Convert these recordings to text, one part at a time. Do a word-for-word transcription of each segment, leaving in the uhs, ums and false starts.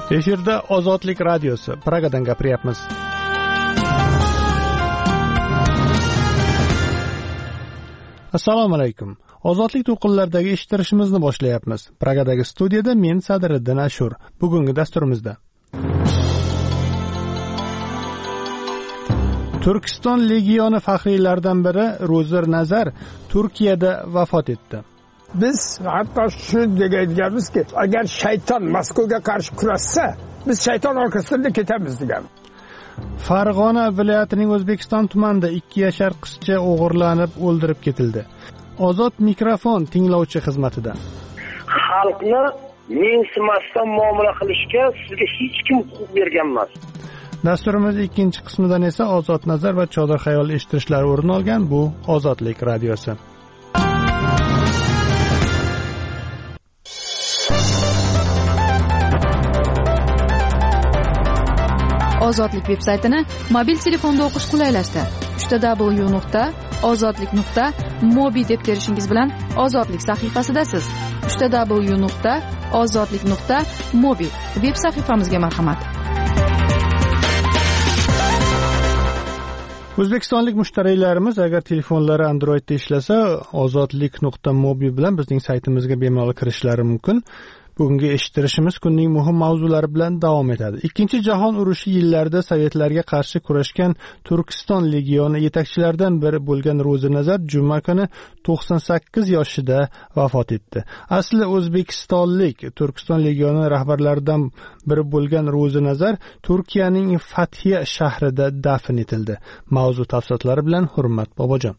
Efirda Ozodlik radiosi, Pragadan gapiryapmiz. Assalomu alaykum. Ozodlik to'lqinlaridagi eshittirishimizni boshlayapmiz. Pragadagi studiyada men Sadriddin Ashur. Bugungi dasturimizda Turkiston legioni faxriylaridan biri Ro'zir Nazar Turkiyada vafot etdi. Biz hatto shu deganmizki, agar shayton Moskvaga qarshi kurashsa, biz shayton orqasidan ketamiz degan. Farg'ona viloyatining O'zbekiston tumanida ikki yashar qizcha o'g'irlanib o'ldirib ketildi. Ozod mikrofon tinglovchi xizmatida. Xalqni mensimasdan muomala qilishga sizga hech kim huquq bergan emas. Dasturimiz ikkinchi qismidan esa Ozod Nazar va Chodir xayol eshittirishlari o'rin olgan. Bu Ozodlik radiosi. Ozodlik veb-saytini mobil telefonda o'qish qulaylashdi. w w w nuqta ozodlik nuqta mobi deb terishingiz bilan Ozodlik sahifasidasiz. w w w nuqta ozodlik nuqta mobi veb sahifamizga marhamat. O'zbekistonlik mushtariylarimiz agar telefonlari Androidda ishlasa, ozodlik nuqta mobi bilan bizning saytimizga bemalol kirishlari mumkin. Bugungi eshittirishimiz kunning muhim mavzulari bilan davom etadi. Ikkinchi jahon urushi yillarida Sovetlarga qarshi kurashgan Turkiston legioni yetakchilaridan biri bo'lgan Ro'zir Nazar juma kuni to'qson sakkiz yoshida vafot etdi. Asli o'zbekistonlik Turkiston legioni rahbarlaridan biri bo'lgan Ro'zir Nazar Turkiyaning Fathiya shahrida dafn etildi. Mavzu tafsilotlari bilan Hurmat Bobojon.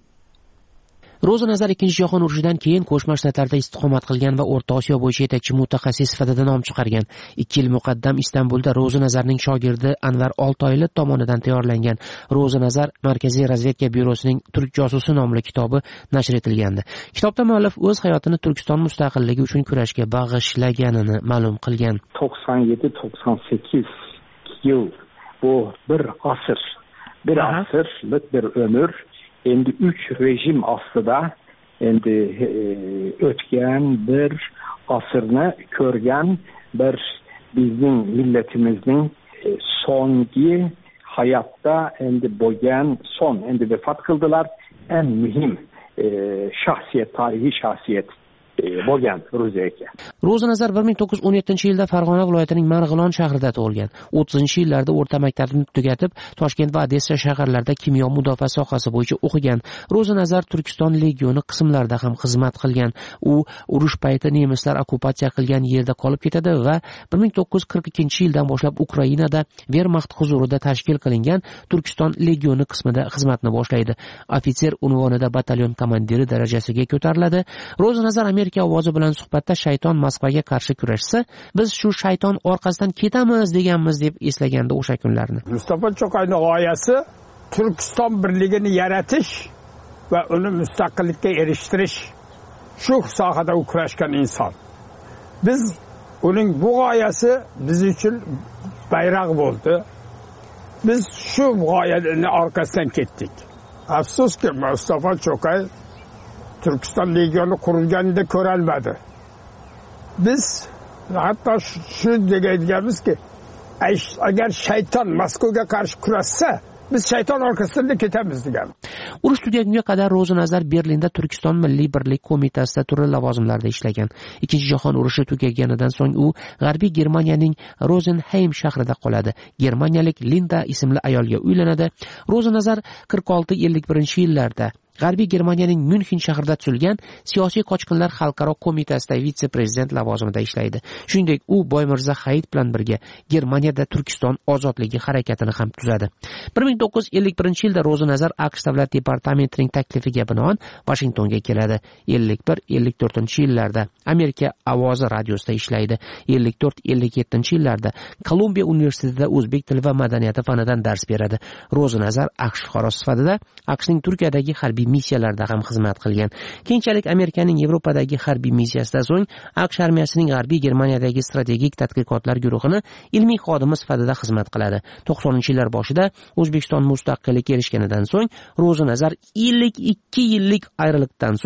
Ro'zir Nazar ikkinchi jahon urushidan keyin Qo'shma Shtatlarda istiqomat qilgan va O'rta Osiyo bo'yicha yetakchi mutaxassis sifatida nom chiqargan. ikki yil muqaddam Istanbulda Ro'zir Nazarning shogirdi Anvar Oltoyli tomonidan tayyorlangan Ro'zir Nazar Markaziy razvedka byurosining Turk josusi nomli kitobi nashr etilgandi. Kitobda muallif o'z hayotini Turkiston mustaqilligi uchun kurashga bag'ishlaganini ma'lum qilgan. to'qson yetti to'qson sakkiz yil bu bir asr, bir asrlik bir ömür. Endi üç rejim aslida endi e, o'tgan bir asrni ko'rgan bir bizning millatimizning e, so'nggi hayotda endi bo'lgan son endi vafot qildilar. En mühim e, şahsiyet, tarihi şahsiyet bo'lgan Ro'zi aka. Ro'zi Nazar bir ming to'qqiz yuz o'n yettinchi yilda Farg'ona viloyatining Marg'ilon shahrida tug'ilgan. o'ttizinchi yillarda o'rta maktabni tugatib, Toshkent va Odessa shaharlarida kimyo mudofaa sohasi bo'yicha o'qigan. Ro'zi Nazar Turkiston legioni qismlarida ham xizmat qilgan. U urush payti nemislar okkupatsiya qilgan yerda qolib ketadi va bir ming to'qqiz yuz qirq ikkinchi yildan boshlab Ukrainada Wehrmacht huzurida tashkil qilingan Turkiston legioni qismida xizmatni boshlaydi. Ofitser unvonida batalyon komandiri darajasiga ko'tariladi. Ro'zi Nazar Amerika ovozi bilan suhbatda shayton Moskvaga qarshi kurashsa, biz shu shayton orqasidan ketamiz deganmiz deb eslagandi o'sha kunlarni. Mustafa Cho'qayning g'oyasi Turkiston birligini yaratish va uni mustaqillikka erishtirish. Shu sohada u kurashgan inson. Biz uning bu g'oyasi biz uchun bayroq bo'ldi. Biz shu g'oyaning orqasidan ketdik. Afsuski Mustafa Cho'qay Turkiston legioni qurilganida ko'ralmadi. Biz hatto shu deganmizki, agar shayton Moskvaga qarshi kurashsa, biz shayton orqasidan ketamiz degan. Urush tugagunga qadar Ro'zi Nazar Berlinda Turkiston Milliy birlik qo'mitasida turli lavozimlarda ishlagan. Ikkinchi jahon urushi tugaganidan so'ng u G'arbiy Germaniyaning Rosenheim shahrida qoladi. Germaniyalik Linda ismli ayolga uylanadi. Ro'zi Nazar qirq olti ellik birinchi yillarda G'arbiy Germaniyaning München shahrida tuzilgan Siyosiy qochqinlar xalqaro qo'mitasida vitse-prezident lavozimida ishlaydi. Shuningdek, u Boymirza Hayit bilan birga Germaniyada Turkiston ozodligi harakatini ham tuzadi. bir ming to'qqiz yuz ellik birinchi yilda Ro'zi Nazar AQSh davlat departamentining taklifiga binoan Vashingtonga keladi. ellik bir ellik to'rtinchi yillarda Amerika ovozi radiosida ishlaydi. ellik to'rt ellik yettinchi yillarda Kolumbiya universitetida o'zbek tili va madaniyati fanidan dars beradi. Ro'zi Nazar AQSh fuqarosi sifatida AQShning Turkiyadagi harbiy missiyalarda ham xizmat qilgan. Keyinchalik Amerikaning Yevropadagi harbiy missiyasidan so'ng AQSh armiyasining G'arbiy Germaniyadagi strategik tadqiqotlar guruhini ilmiy xodimi sifatida xizmat qiladi. to'qsoninchi yillar boshida O'zbekiston mustaqillikka erishganidan so'ng Ro'zi Nazar ellik ikki yillik ayriliqdan so'ng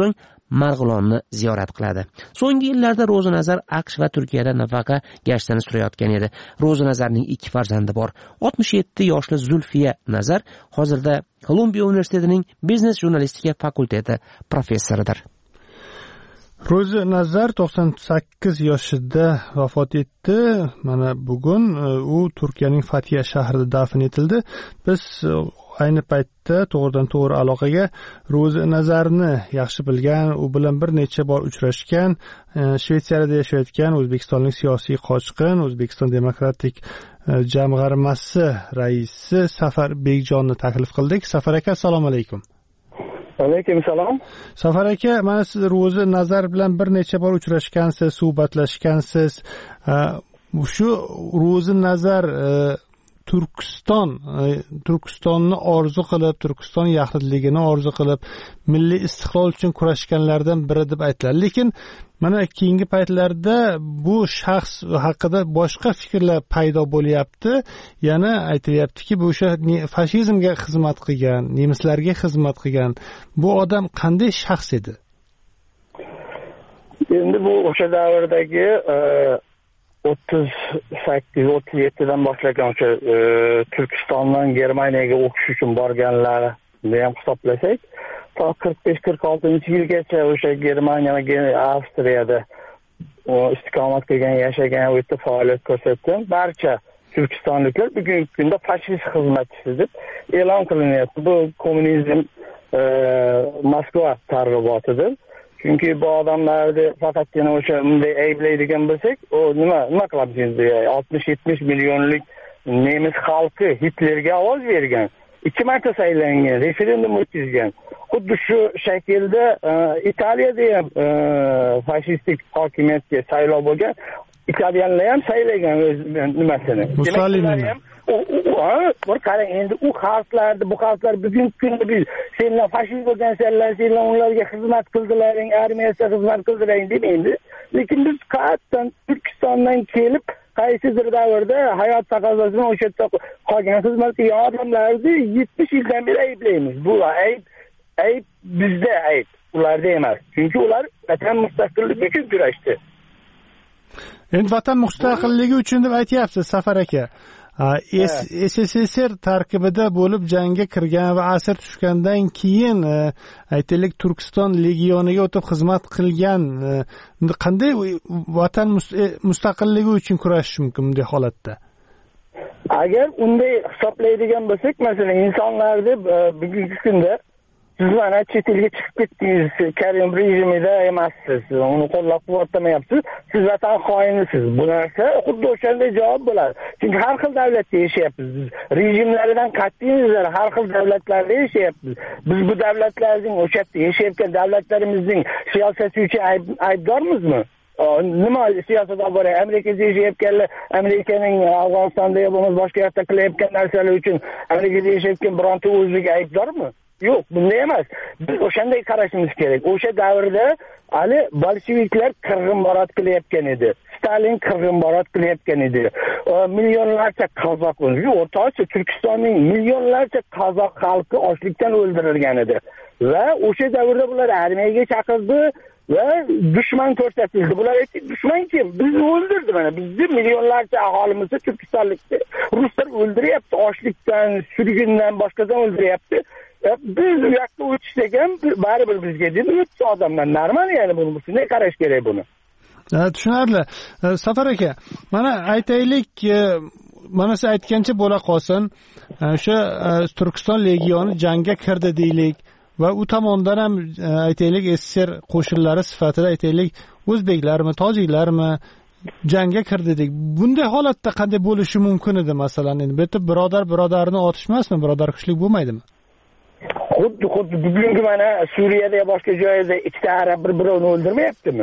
Marg'ilonni ziyorat qiladi. So'nggi yillarda Ro'zinazar AQSh va Turkiyada nafaqa gashtini surayotgan edi. Ro'zinazarning ikki farzandi bor. oltmish yetti yoshli Zulfiya Nazar hozirda Kolumbiya universitetining biznes jurnalistika fakulteti professoridir. Ro'zinazar to'qson sakkiz yoshida vafot etdi. Mana bugun u Turkiyaning Fatiya shahrida dafn etildi. Biz ayni paytda to'g'ridan to'g'ri aloqaga Ro'zinazarni yaxshi bilgan, u bilan bir necha bor uchrashgan, Shvetsiyada yashayotgan o'zbekistonlik siyosiy qochqin, O'zbekiston demokratik jamg'armasi raisi Safar Bekjonni taklif qildik. Safar aka, assalomu alaykum. Alaykum salom. Safar aka, mana siz Ro'zinazar bilan bir necha bor uchrashgansiz, suhbatlashgansiz. Shu Ro'zinazar Turkiston, Turkistonni orzu qilib, Turkiston yaxlitligini orzu qilib, milliy istiqlol uchun kurashganlardan biri deb aytiladi. Lekin mana keyingi paytlarda bu shaxs haqida boshqa fikrlar paydo bo'lyapti. Yana aytilyaptiki, bu o'sha fashizmga xizmat qilgan, nemislarga xizmat qilgan bu odam qanday shaxs edi? Endi bu o'sha davrdagi o'ttiz sakkiz o'ttiz yettidan boshlagan o'sha Turkistondan Germaniyaga o'qish uchun borganlarni ham hisoblasak, to qirq besh qirq oltinchi yilgacha o'sha Germaniya va Avstriyada istiqomat qilgan, yashagan, u yerda faoliyat ko'rsatgan barcha turkistonliklar bugungi kunda fashist xizmatchisi deb e'lon qilinyapti. Bu kommunizm Moskva targ'ibotidir. Chunki bu odamlarni faqatgina o'sha bunday ayblaydigan bo'lsak, o nima nima qilamiz endi? oltmish yetmish millionlik nemis xalqi Hitlerga ovoz bergan, ikki marta saylangan, referendum o'tkazgan. Xuddi shu shaklda Italiyada ham fashistik hokimiyatga saylov bo'lgan, italyanlar ham saylagan o'z nimasini. Mussolini. Bir qarang, endi u xalqlarni, bu xalqlar bugungi kunda biz senlar fashist bo'lgansanlar, senlar ularga xizmat qildilaring, armiyasiga xizmat qildilaring demaydi. Lekin biz qayerdan Turkistondan kelib, qaysidir davrda hayot taqozosidan o'sha yerda qolgan xizmat qilgan odamlarni yetmish yildan beri ayblaymiz. Bu ayb, ayb bizda ayb, ularda emas. Chunki ular vatan mustaqilligi uchun kurashdi. Endi vatan mustaqilligi uchun deb aytyapsiz, Safar aka. S S S R tarkibida bo'lib jangga kirgan va asir tushgandan keyin aytaylik Turkiston legioniga o'tib xizmat qilgan, qanday vatan mustaqilligi uchun kurashish mumkin bunday holatda? Agar unday hisoblaydigan bo'lsak, masalan, insonlarni bugungi kunda siz mana chet elga chiqib ketdingiz, Karim rejimida emassiz, uni qo'llab-quvvatlamayapsiz, siz vatan xoinisiz. Bu narsa xuddi o'shanday javob bo'ladi. Chunki har xil davlatda yashayapmiz. Biz rejimlaridan qat'iy nazar har xil davlatlarda yashayapmiz. Biz bu davlatlarning o'sha yerda yashayotgan davlatlarimizning siyosati uchun aybdormizmi? Nima siyosat olib boradi? Amerikada yashayotganlar Amerikaning Afg'onistonda bo'lmasa boshqa yerda qilayotgan narsalar uchun Amerikada yashayotgan bironta o'zbek aybdormi? Yo'q, bunday emas. Biz o'shanday qarashimiz kerak. O'sha davrda hali bolsheviklar qirg'inbarot qilayotgan edi. Stalin qirg'inbarot qilayotgan edi. Millionlarcha qozoq, O'rta Osiyo, Turkistonning millionlarcha qozoq xalqi ochlikdan o'ldirilgan edi. Va o'sha davrda bular armiyaga chaqirdi va dushman ko'rsatildi. Bular aytdi, dushman kim? Bizni o'ldirdi mana. Bizni millionlarcha aholimizni Turkistonlikni ruslar o'ldiryapti, ochlikdan, surgundan, boshqadan o'ldiryapti. Biz u yoqqa o'tishsak ham baribir bizga deb o'tsa odamlar normal, ya'ni buni shunday qarash kerak buni. Tushunarli. Safar aka, mana aytaylik, mana siz aytgancha bo'la qolsin, o'sha Turkiston legioni jangga kirdi deylik va u tomondan ham aytaylik S S R qo'shinlari sifatida aytaylik o'zbeklarmi, tojiklarmi jangga kirdi deylik. Bunday holatda qanday bo'lishi mumkin edi masalan? Endi bu yerda birodar birodarni otishmasmi? Birodarkushlik bo'lmaydimi? Xuddi xuddi bugungi mana Suriyada ya boshqa joyda ikkita arab bir-birini o'ldirmayaptimi?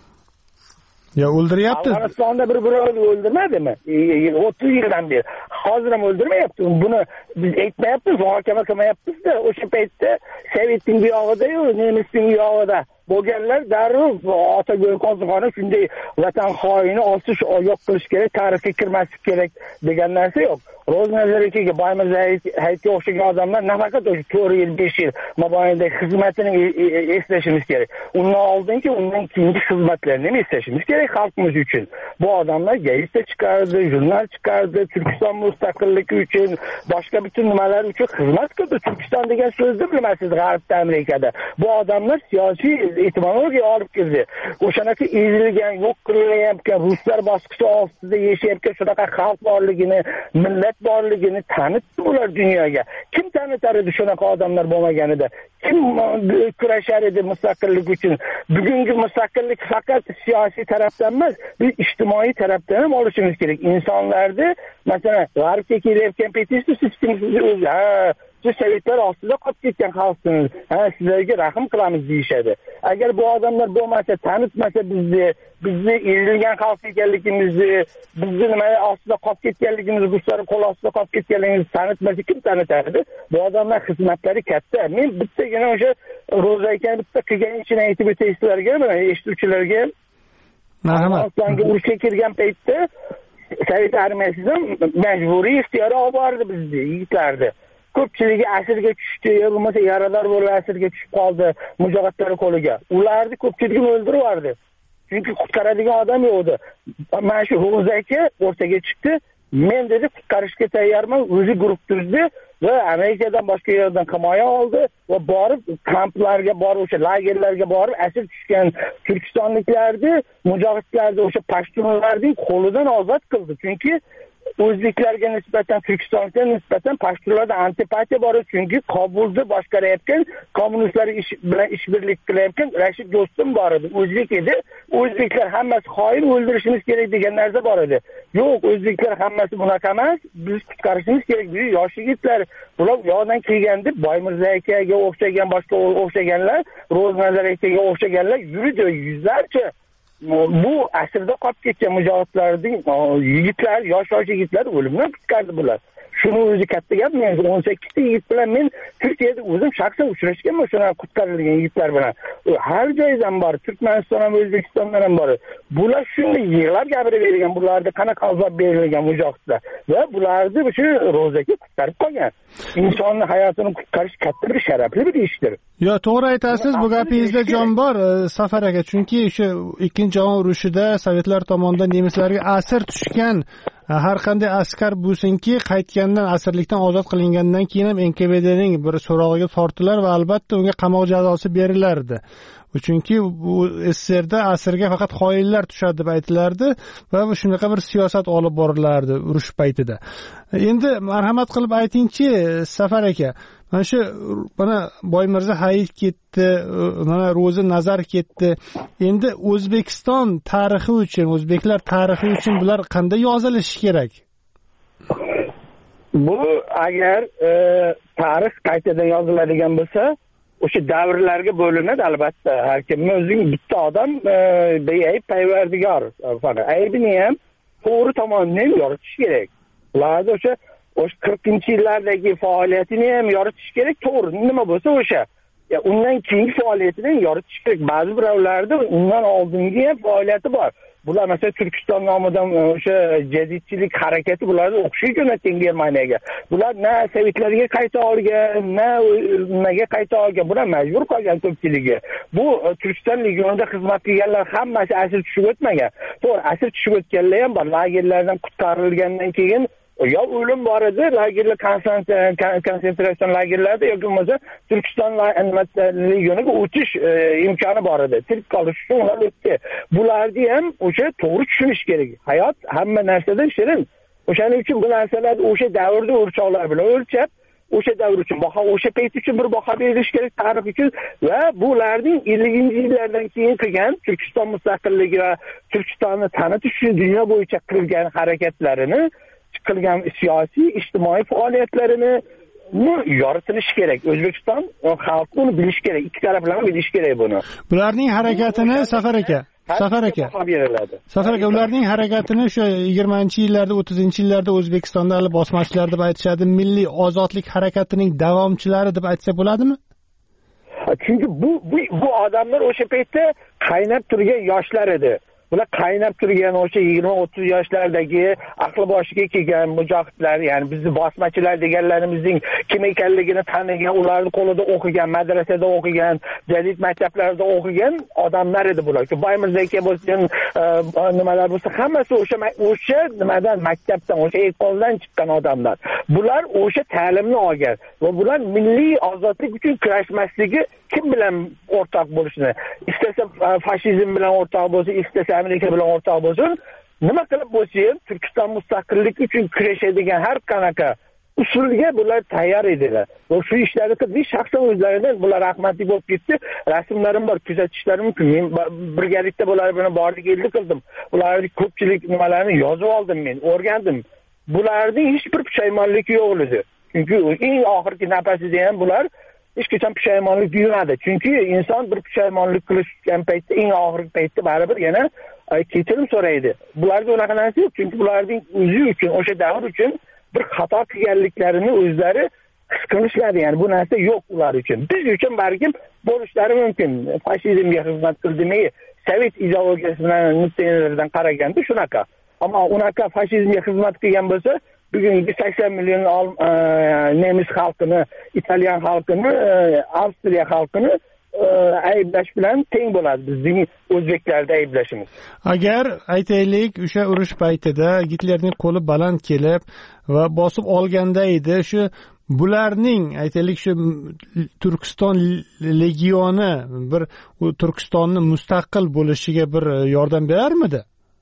Ya o'ldiryapti. Afg'onistonda bir-birini o'ldirmadimi? o'ttiz yildan beri. Hozir ham o'ldirmayapti. Buni biz aytmayapmiz, muhokama qilmayapmiz-da. O'sha paytda Sovetning buyog'ida-yu, Nemisning buyog'ida bo'lganlar darrov Otago'y qozixoni shunday vatan xoini osish yo'q qilish kerak, tarixga kirmaslik kerak degan narsa yo'q. Ro'znazarga Boymir Hayitga o'xshagan odamlar nafaqat o'sha to'rt yil besh yil mobaynida xizmatini eslashimiz kerak. Undan oldinki, undan keyingi xizmatlarini ham eslashimiz kerak xalqimiz uchun. Bu odamlar gazeta chiqardi, jurnal chiqardi, Turkiston mustaqilligi uchun, boshqa butun nimalar uchun xizmat qildi. Turkiston degan so'zni bilmaysiz G'arbda, Amerikada. Bu odamlar siyosiy etimologiya olib keldi. O'shanaqa ezilgan, yo'q qilinayotgan, ruslar bosqichi ostida yashayotgan shunaqa xalq borligini, millat borligini tanitdi ular dunyoga. Kim tanitar edi shunaqa odamlar bo'lmaganida? Kim kurashar edi mustaqillik uchun? Bugungi mustaqillik faqat siyosiy tarafdan emas, biz ijtimoiy tarafdan ham olishimiz kerak. Insonlarni, masalan, G'arbga kelayotgan paytingizda siz kimsiz o'zi, ha, siz sovetlar ostida qolib ketgan xalqsiniz. Ha, sizlarga rahm qilamiz deyishadi. Agar bu odamlar bo'lmasa, tanitmasa bizni, bizni ezilgan xalq ekanligimizni, bizni nima ostida qolib ketganligimizni, ruslar qo'l ostida qolib ketganligimizni tanitmasa, kim tanitardi? Bu odamlar xizmatlari katta. Men bittagina o'sha Ro'za aka bitta qilgan ishini aytib o'tay sizlarga, mana eshituvchilarga. Marhamat. Afg'onistonga urushga kirgan paytda Sovet armiyasidan majburiy ixtiyori olib bordi bizni yigitlarni. Ko'pchiligi asirga tushdi, yo bo'lmasa yarador bo'lib asirga tushib qoldi mujohidlar qo'liga. Ularni ko'pchiligini o'ldirib yubordi. Chunki qutqaradigan odam yo'q edi. Mana shu Ro'za aka o'rtaga chiqdi. Men dedi qutqarishga tayyorman, o'zi guruh tuzdi va Amerikadan boshqa yerdan himoya oldi va borib kamplarga borib, o'sha lagerlarga borib asir tushgan turkistonliklarni, mujohidlarni, o'sha pashtunlarning qo'lidan ozod qildi. Chunki o'zbeklarga nisbatan, Turkistonga nisbatan pashtunlarda antipatiya bor, chunki Kobulda boshqarayotgan kommunistlar ish bilan ishbirlik qilayotgan Rashid Do'stum bor edi, o'zbek edi. O'zbeklar hammasi xoin, o'ldirishimiz kerak degan narsa bor edi. Yo'q, o'zbeklar hammasi bunaqa emas, biz qutqarishimiz kerak. Bu yosh yigitlar, bular yo'qdan kelgan deb Boymirza akaga o'xshagan, boshqa o'xshaganlar, Ro'znazar akaga o'xshaganlar yurdi yuzlarcha. Bu asrda qolib ketgan mujohidlarning yigitlar, yosh-yosh yigitlar o'limdan qutqardi bular. Shuni o'zi katta gap. Men o'n sakkizta yigit bilan men Turkiyada o'zim shaxsan uchrashganman shuna qutqarilgan yigitlar bilan. Har joydan bor, Turkmaniston ham, O'zbekistondan ham bor. Bular shunday yig'lab gapirib bergan, bularga qanaqa azob berilgan mujohidlar va bularni shu Ro'zaga qutqarib qolgan. Insonning hayotini qutqarish katta bir sharafli bir ishdir. Yo, to'g'ri aytasiz, bu gapingizda jon bor, Safar aka, chunki o'sha ikkinchi jahon urushida sovetlar tomonidan nemislarga asir tushgan har qanday askar bo'lsinki, qaytgandan, asirlikdan ozod qilingandan keyin ham N K V D'ning bir so'rog'iga tortilar va albatta unga qamoq jazosi berilardi. Chunki bu S S R da asirga faqat xoinlar tushadi deb aytilardi va shunaqa bir siyosat olib borilardi urush paytida. Endi marhamat qilib aytingchi, Safar aka, mana shu mana Boymirza Hayit ketdi, mana Ro'za Nazar ketdi. Endi O'zbekiston tarixi uchun, o'zbeklar tarixi uchun bular qanday yozilishi kerak? Bu agar e, tarix qaytadan yoziladigan bo'lsa, o'sha davrlarga bo'linadi albatta. Har kim o'zining bitta odam e, beayb parvardigor. Faqat aybini ham to'g'ri tomonini ham yoritish kerak. Ularni o'sha o'sha qirqinchi yillardagi faoliyatini ham yoritish kerak. To'g'ri nima bo'lsa o'sha. Ya undan keyingi faoliyatini ham yoritish kerak. Ba'zi birovlarda undan oldingi ham faoliyati bor. Bular mesela Turkiston nomidan o'sha jadidchilik harakati bularni o'qishga jo'natgan Germaniyaga. Bular na sovetlarga qayta olgan, na nimaga qayta olgan. Bular majbur qolgan ko'pchiligi. Bu Turkiston legionida xizmat qilganlar hammasi asir tushib o'tmagan. To'g'ri, asir tushib o'tganlar ham bor. Lagerlardan qutqarilgandan keyin yo o'lim bor edi, lagerlar konsentratsiya lagerlarida yoki bo'lmasa Turkiston legioniga o'tish imkoni bor edi. Tirik qolish uchun ular o'tdi. Bularni ham o'sha to'g'ri tushunish kerak. Hayot hamma narsadan shirin. O'shaning uchun bu narsalarni o'sha davrda o'lchovlar bilan o'lchab, o'sha davr uchun baho, o'sha payt uchun bir baho berish kerak tarix uchun va bularning ellinchi yillardan keyin qilgan Turkiston mustaqilligi va Turkistonni tanitish uchun dunyo bo'yicha qilgan harakatlarini, qilgan siyosiy, ijtimoiy faoliyatlarini yoritilishi kerak. O'zbekiston xalqi buni bilish kerak. Ikki taraflama bilish kerak buni. Bularning harakatini Safar aka, Safar aka. Safar aka, ularning harakatini o'sha yigirmanchi yillarda, o'ttizinchi yillarda O'zbekistonda hali bosmachilar deb aytishadi, milliy ozodlik harakatining davomchilari deb aytsa bo'ladimi? chunki bu bu bu odamlar o'sha paytda qaynab turgan yoshlar edi. Bular qaynab turgan o'sha yigirma o'ttiz yoshlardagi aqli boshiga kelgan mujohidlar, ya'ni bizni bosmachilar deganlarimizning kim ekanligini tanigan, ularning qo'lida o'qigan, madrasada o'qigan, jadid maktablarda o'qigan odamlar edi bular. Baymurza aka bo'lsin, nimalar bo'lsa, hammasi o'sha o'sha nimadan, maktabdan, o'sha ekoldan chiqqan odamlar. Bular o'sha ta'limni olgan va bular milliy ozodlik uchun kurashmasligi kim bilan o'rtoq bo'lishini, istasa fashizm bilan o'rtoq bo'lsa, istasa Amerika bilan o'rtoq bo'lsin, nima qilib bo'lsa, Turkiston mustaqillik uchun kurashadigan har qanaqa usulga bular tayyor edilar. Va shu ishlarni qilib, shaxsan o'zlaridan bular rahmatli bo'lib ketdi. Rasmlarim bor, kuzatishlarim mumkin. Men birgalikda bular bilan bordik, eldi qildim. Ularning ko'pchilik nimalarni yozib oldim men, o'rgandim. Bularning hech bir pushaymonligi yo'q edi. Chunki eng oxirgi nafasida ham bular hech qachon pushaymonlik duyulmadi. Chunki inson bir pushaymonlik qilishgan paytda, eng oxirgi paytda baribir yana kechirim so'raydi. Bularda unaqa narsa yo'q, chunki bularning o'zi uchun, o'sha davr uchun bir xato qilganliklarini o'zlari his qilishadi. Ya'ni bu narsa yo'q ular uchun. Biz uchun balkim bo'lishlari mumkin. Fashizmga xizmat qildimi, sovet ideologiyasidan nuqtai nazardan qaraganda shunaqa. Ammo unaqa fashizmga xizmat qilgan bo'lsa, bugungi sakson million nemis xalqini, italyan xalqini, Avstriya xalqini ayblash bilan teng bo'ladi bizning o'zbeklarda ayblashimiz. Agar aytaylik, o'sha urush paytida Gitlerning qo'li baland kelib va bosib olganda edi, shu bularning aytaylik shu Turkiston legioni bir Turkistonni mustaqil bo'lishiga bir yordam berarmidi?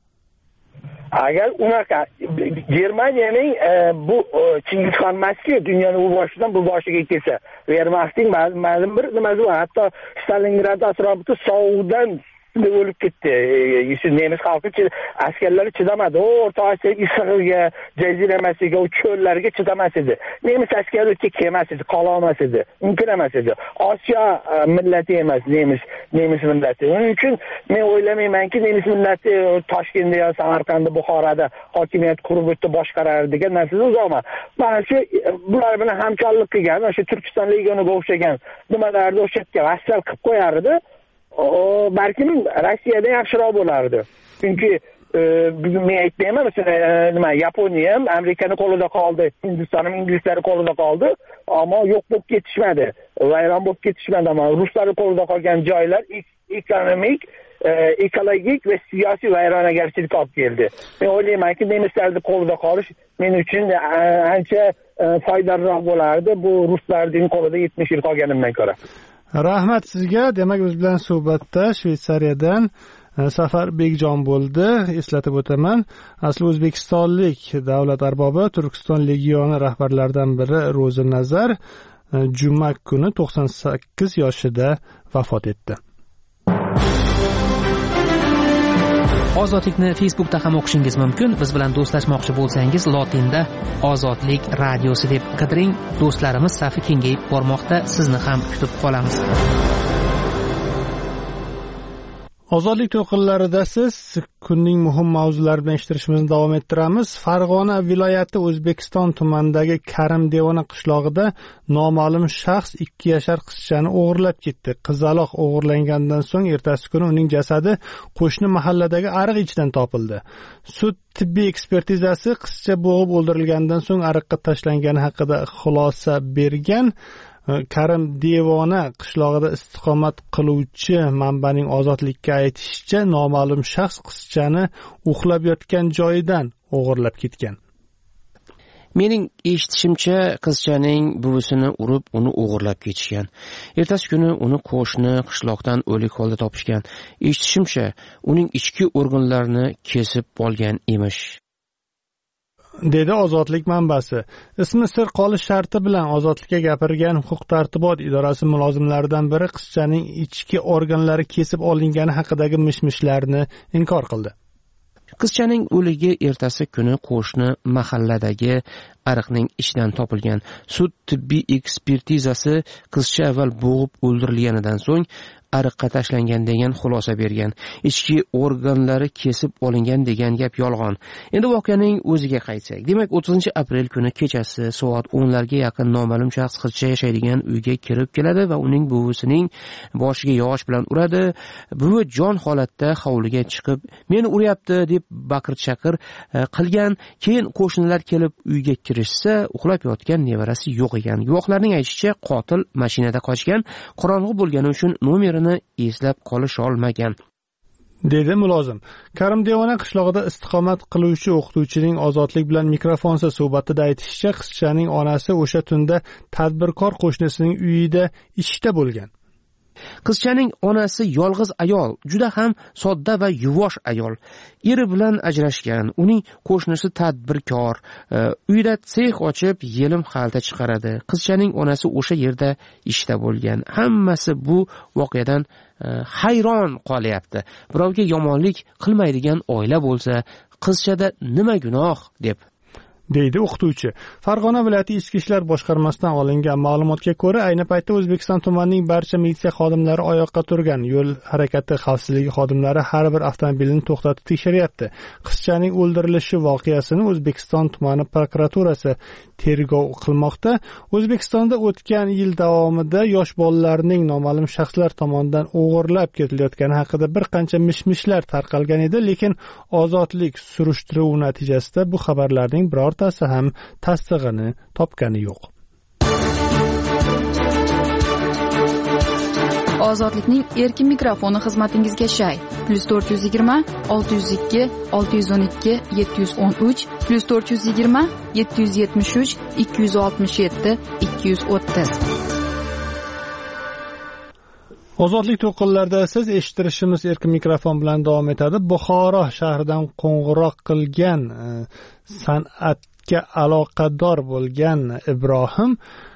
Agar unaqa Germaniyaning bu Chingizxon emaski, dunyoni u boshidan bu boshiga kelsa, Wehrmachtning ma'lum bir nimasi bor. Hatto Stalingrad atrofida sovuqdan o'lib ketdi. Shu nemis xalqi askarlari chidamadi. O'rta Osiyo issig'iga, jaziramasiga, u cho'llarga chidamas edi. Nemis askari o'tga kelmas edi, qola olmas edi. Mumkin emas edi. Osiyo millati emas, nemis, nemis millati. Uning uchun men o'ylamaymanki, nemis millati Toshkentda yo Samarqandda, Buxoroda hokimiyat qurib o'tdi, boshqarar degan narsa o'zoma. Mana shu bular bilan hamkorlik qilgan, o'sha Turkiston legioniga o'xshagan nimalarni o'sha yerga vassal qilib qo'yar edi. O balkim Rossiyada yaxshiroq bo'lardi. Chunki bugun men aytmayman, masalan, nima Yaponiya ham Amerikaning qo'lida qoldi, Hindiston ham inglizlar qo'lida qoldi, ammo yo'q bo'lib ketishmadi. Vayron bo'lib ketishmadi, ammo ruslar qo'lida qolgan joylar ekonomik, ekologik va siyosiy vayronagarchilik olib keldi. Men o'ylaymanki, nemislarning qo'lida qolish men uchun ancha foydaliroq bo'lardi, bu ruslarning qo'lida yetmish yil qolganimdan ko'ra. Rahmat sizga. Demak, biz bilan suhbatda Shveysariyadan Safar Bekjon bo'ldi. Eslatib o'taman, asli o'zbekistonlik davlat arbobi, Turkiston legioni rahbarlaridan biri Ro'zi Nazar juma kuni to'qson sakkiz yoshida vafot etdi. Ozodlikni Facebookda ham o'qishingiz mumkin. Biz bilan do'stlashmoqchi bo'lsangiz, lotinda Ozodlik radiosi deb qidiring. Do'stlarimiz safi kengayib bormoqda. Sizni ham kutib qolamiz. Ozodlik to'lqinlarida siz kunning muhim mavzulari bilan eshittirishimizni davom ettiramiz. Farg'ona viloyati O'zbekiston tumanidagi Karim Devona qishlog'ida noma'lum shaxs ikki yashar qizchani o'g'irlab ketdi. Qizaloq o'g'irlangandan so'ng ertasi kuni uning jasadi qo'shni mahalladagi ariq ichidan topildi. Sud tibbiy ekspertizasi qizcha bo'g'ib o'ldirilgandan so'ng ariqqa tashlangani haqida xulosa bergan. Karim Devona qishlog'ida istiqomat qiluvchi manbaning Ozodlikka aytishicha, noma'lum shaxs qizchani uxlab yotgan joyidan o'g'irlab ketgan. Mening eshitishimcha, qizchaning buvisini urib, uni o'g'irlab ketishgan. Ertasi kuni uni qo'shni qishloqdan o'lik holda topishgan. Eshitishimcha, uning ichki organlarini kesib olgan emish, dedi Ozodlik manbasi. Ismi sir qolish sharti bilan Ozodlikka gapirgan huquq-tartibot idorasi mulozimlaridan biri qizchaning ichki organlari kesib olingani haqidagi mish-mishlarni inkor qildi. Qizchaning o'ligi ertasi kuni qo'shni mahalladagi ariqning ichidan topilgan. Sud tibbiy ekspertizasi qizcha avval bo'g'ib o'ldirilganidan so'ng ariqqa tashlangan degan xulosa bergan. Ichki organlari kesib olingan degan gap yolg'on. Endi voqeaning o'ziga qaytsak. Demak, o'ttizinchi aprel kuni kechasi soat o'nlarga yaqin noma'lum shaxs qizcha yashaydigan uyga kirib keladi va uning buvisining boshiga yog'och bilan uradi. Buvi jon holatda hovliga chiqib, "Meni uryapti" deb baqir-chaqir qilgan. Keyin qo'shnilar kelib uyga kirishsa, uxlab yotgan nevarasi yo'q ekan. Guvohlarning aytishicha, qotil mashinada qochgan, qorong'u bo'lgani uchun nomerini eslab qolish olmagan, dedi mulozim. Karim Devona qishlog'ida istiqomat qiluvchi o'qituvchining Ozodlik bilan mikrofonsiz suhbatida aytishicha, qizchaning onasi o'sha tunda tadbirkor qo'shnisining uyida ishda bo'lgan. Qizchaning onasi yolg'iz ayol, juda ham sodda va yuvosh ayol. Eri bilan ajrashgan. Uning qo'shnisi tadbirkor. Uyda sex ochib, yelim xalta chiqaradi. Qizchaning onasi o'sha yerda ishda bo'lgan. Hammasi bu voqeadan hayron qolyapti. Birovga yomonlik qilmaydigan oila bo'lsa, qizchada nima gunoh deb deydi o'qituvchi. Farg'ona viloyati Ichki ishlar boshqarmasidan olingan ma'lumotga ko'ra, ayni paytda O'zbekiston tumanining barcha militsiya xodimlari oyoqqa turgan. Yo'l harakati xavfsizligi xodimlari har bir avtomobilni to'xtatib tekshiryapti. Qizchaning o'ldirilishi voqeasini O'zbekiston tumani prokuraturasi tergov qilmoqda. O'zbekistonda o'tgan yil davomida yosh bolalarning noma'lum shaxslar tomonidan o'g'irlab ketilayotgani haqida bir qancha mish-mishlar tarqalgan edi, lekin Ozodlik surishtiruvi natijasida bu xabarlarning biror o'rtasi ham tasdig'ini topgani yo'q. Ozodlikning erkin mikrofoni xizmatingizga shay. plus to'rt yuz yigirma olti yuz ikki olti yuz o'n ikki yetti yuz o'n uch plus to'rt yuz yigirma yetti yuz yetmish uch ikki yuz oltmish yetti ikki yuz o'ttiz. Ozodlik to'lqinlarida siz eshittirishimiz erkin mikrofon bilan davom etadi. Buxoro shahridan qo'ng'iroq qilgan san'atga aloqador bo'lgan Ibrohim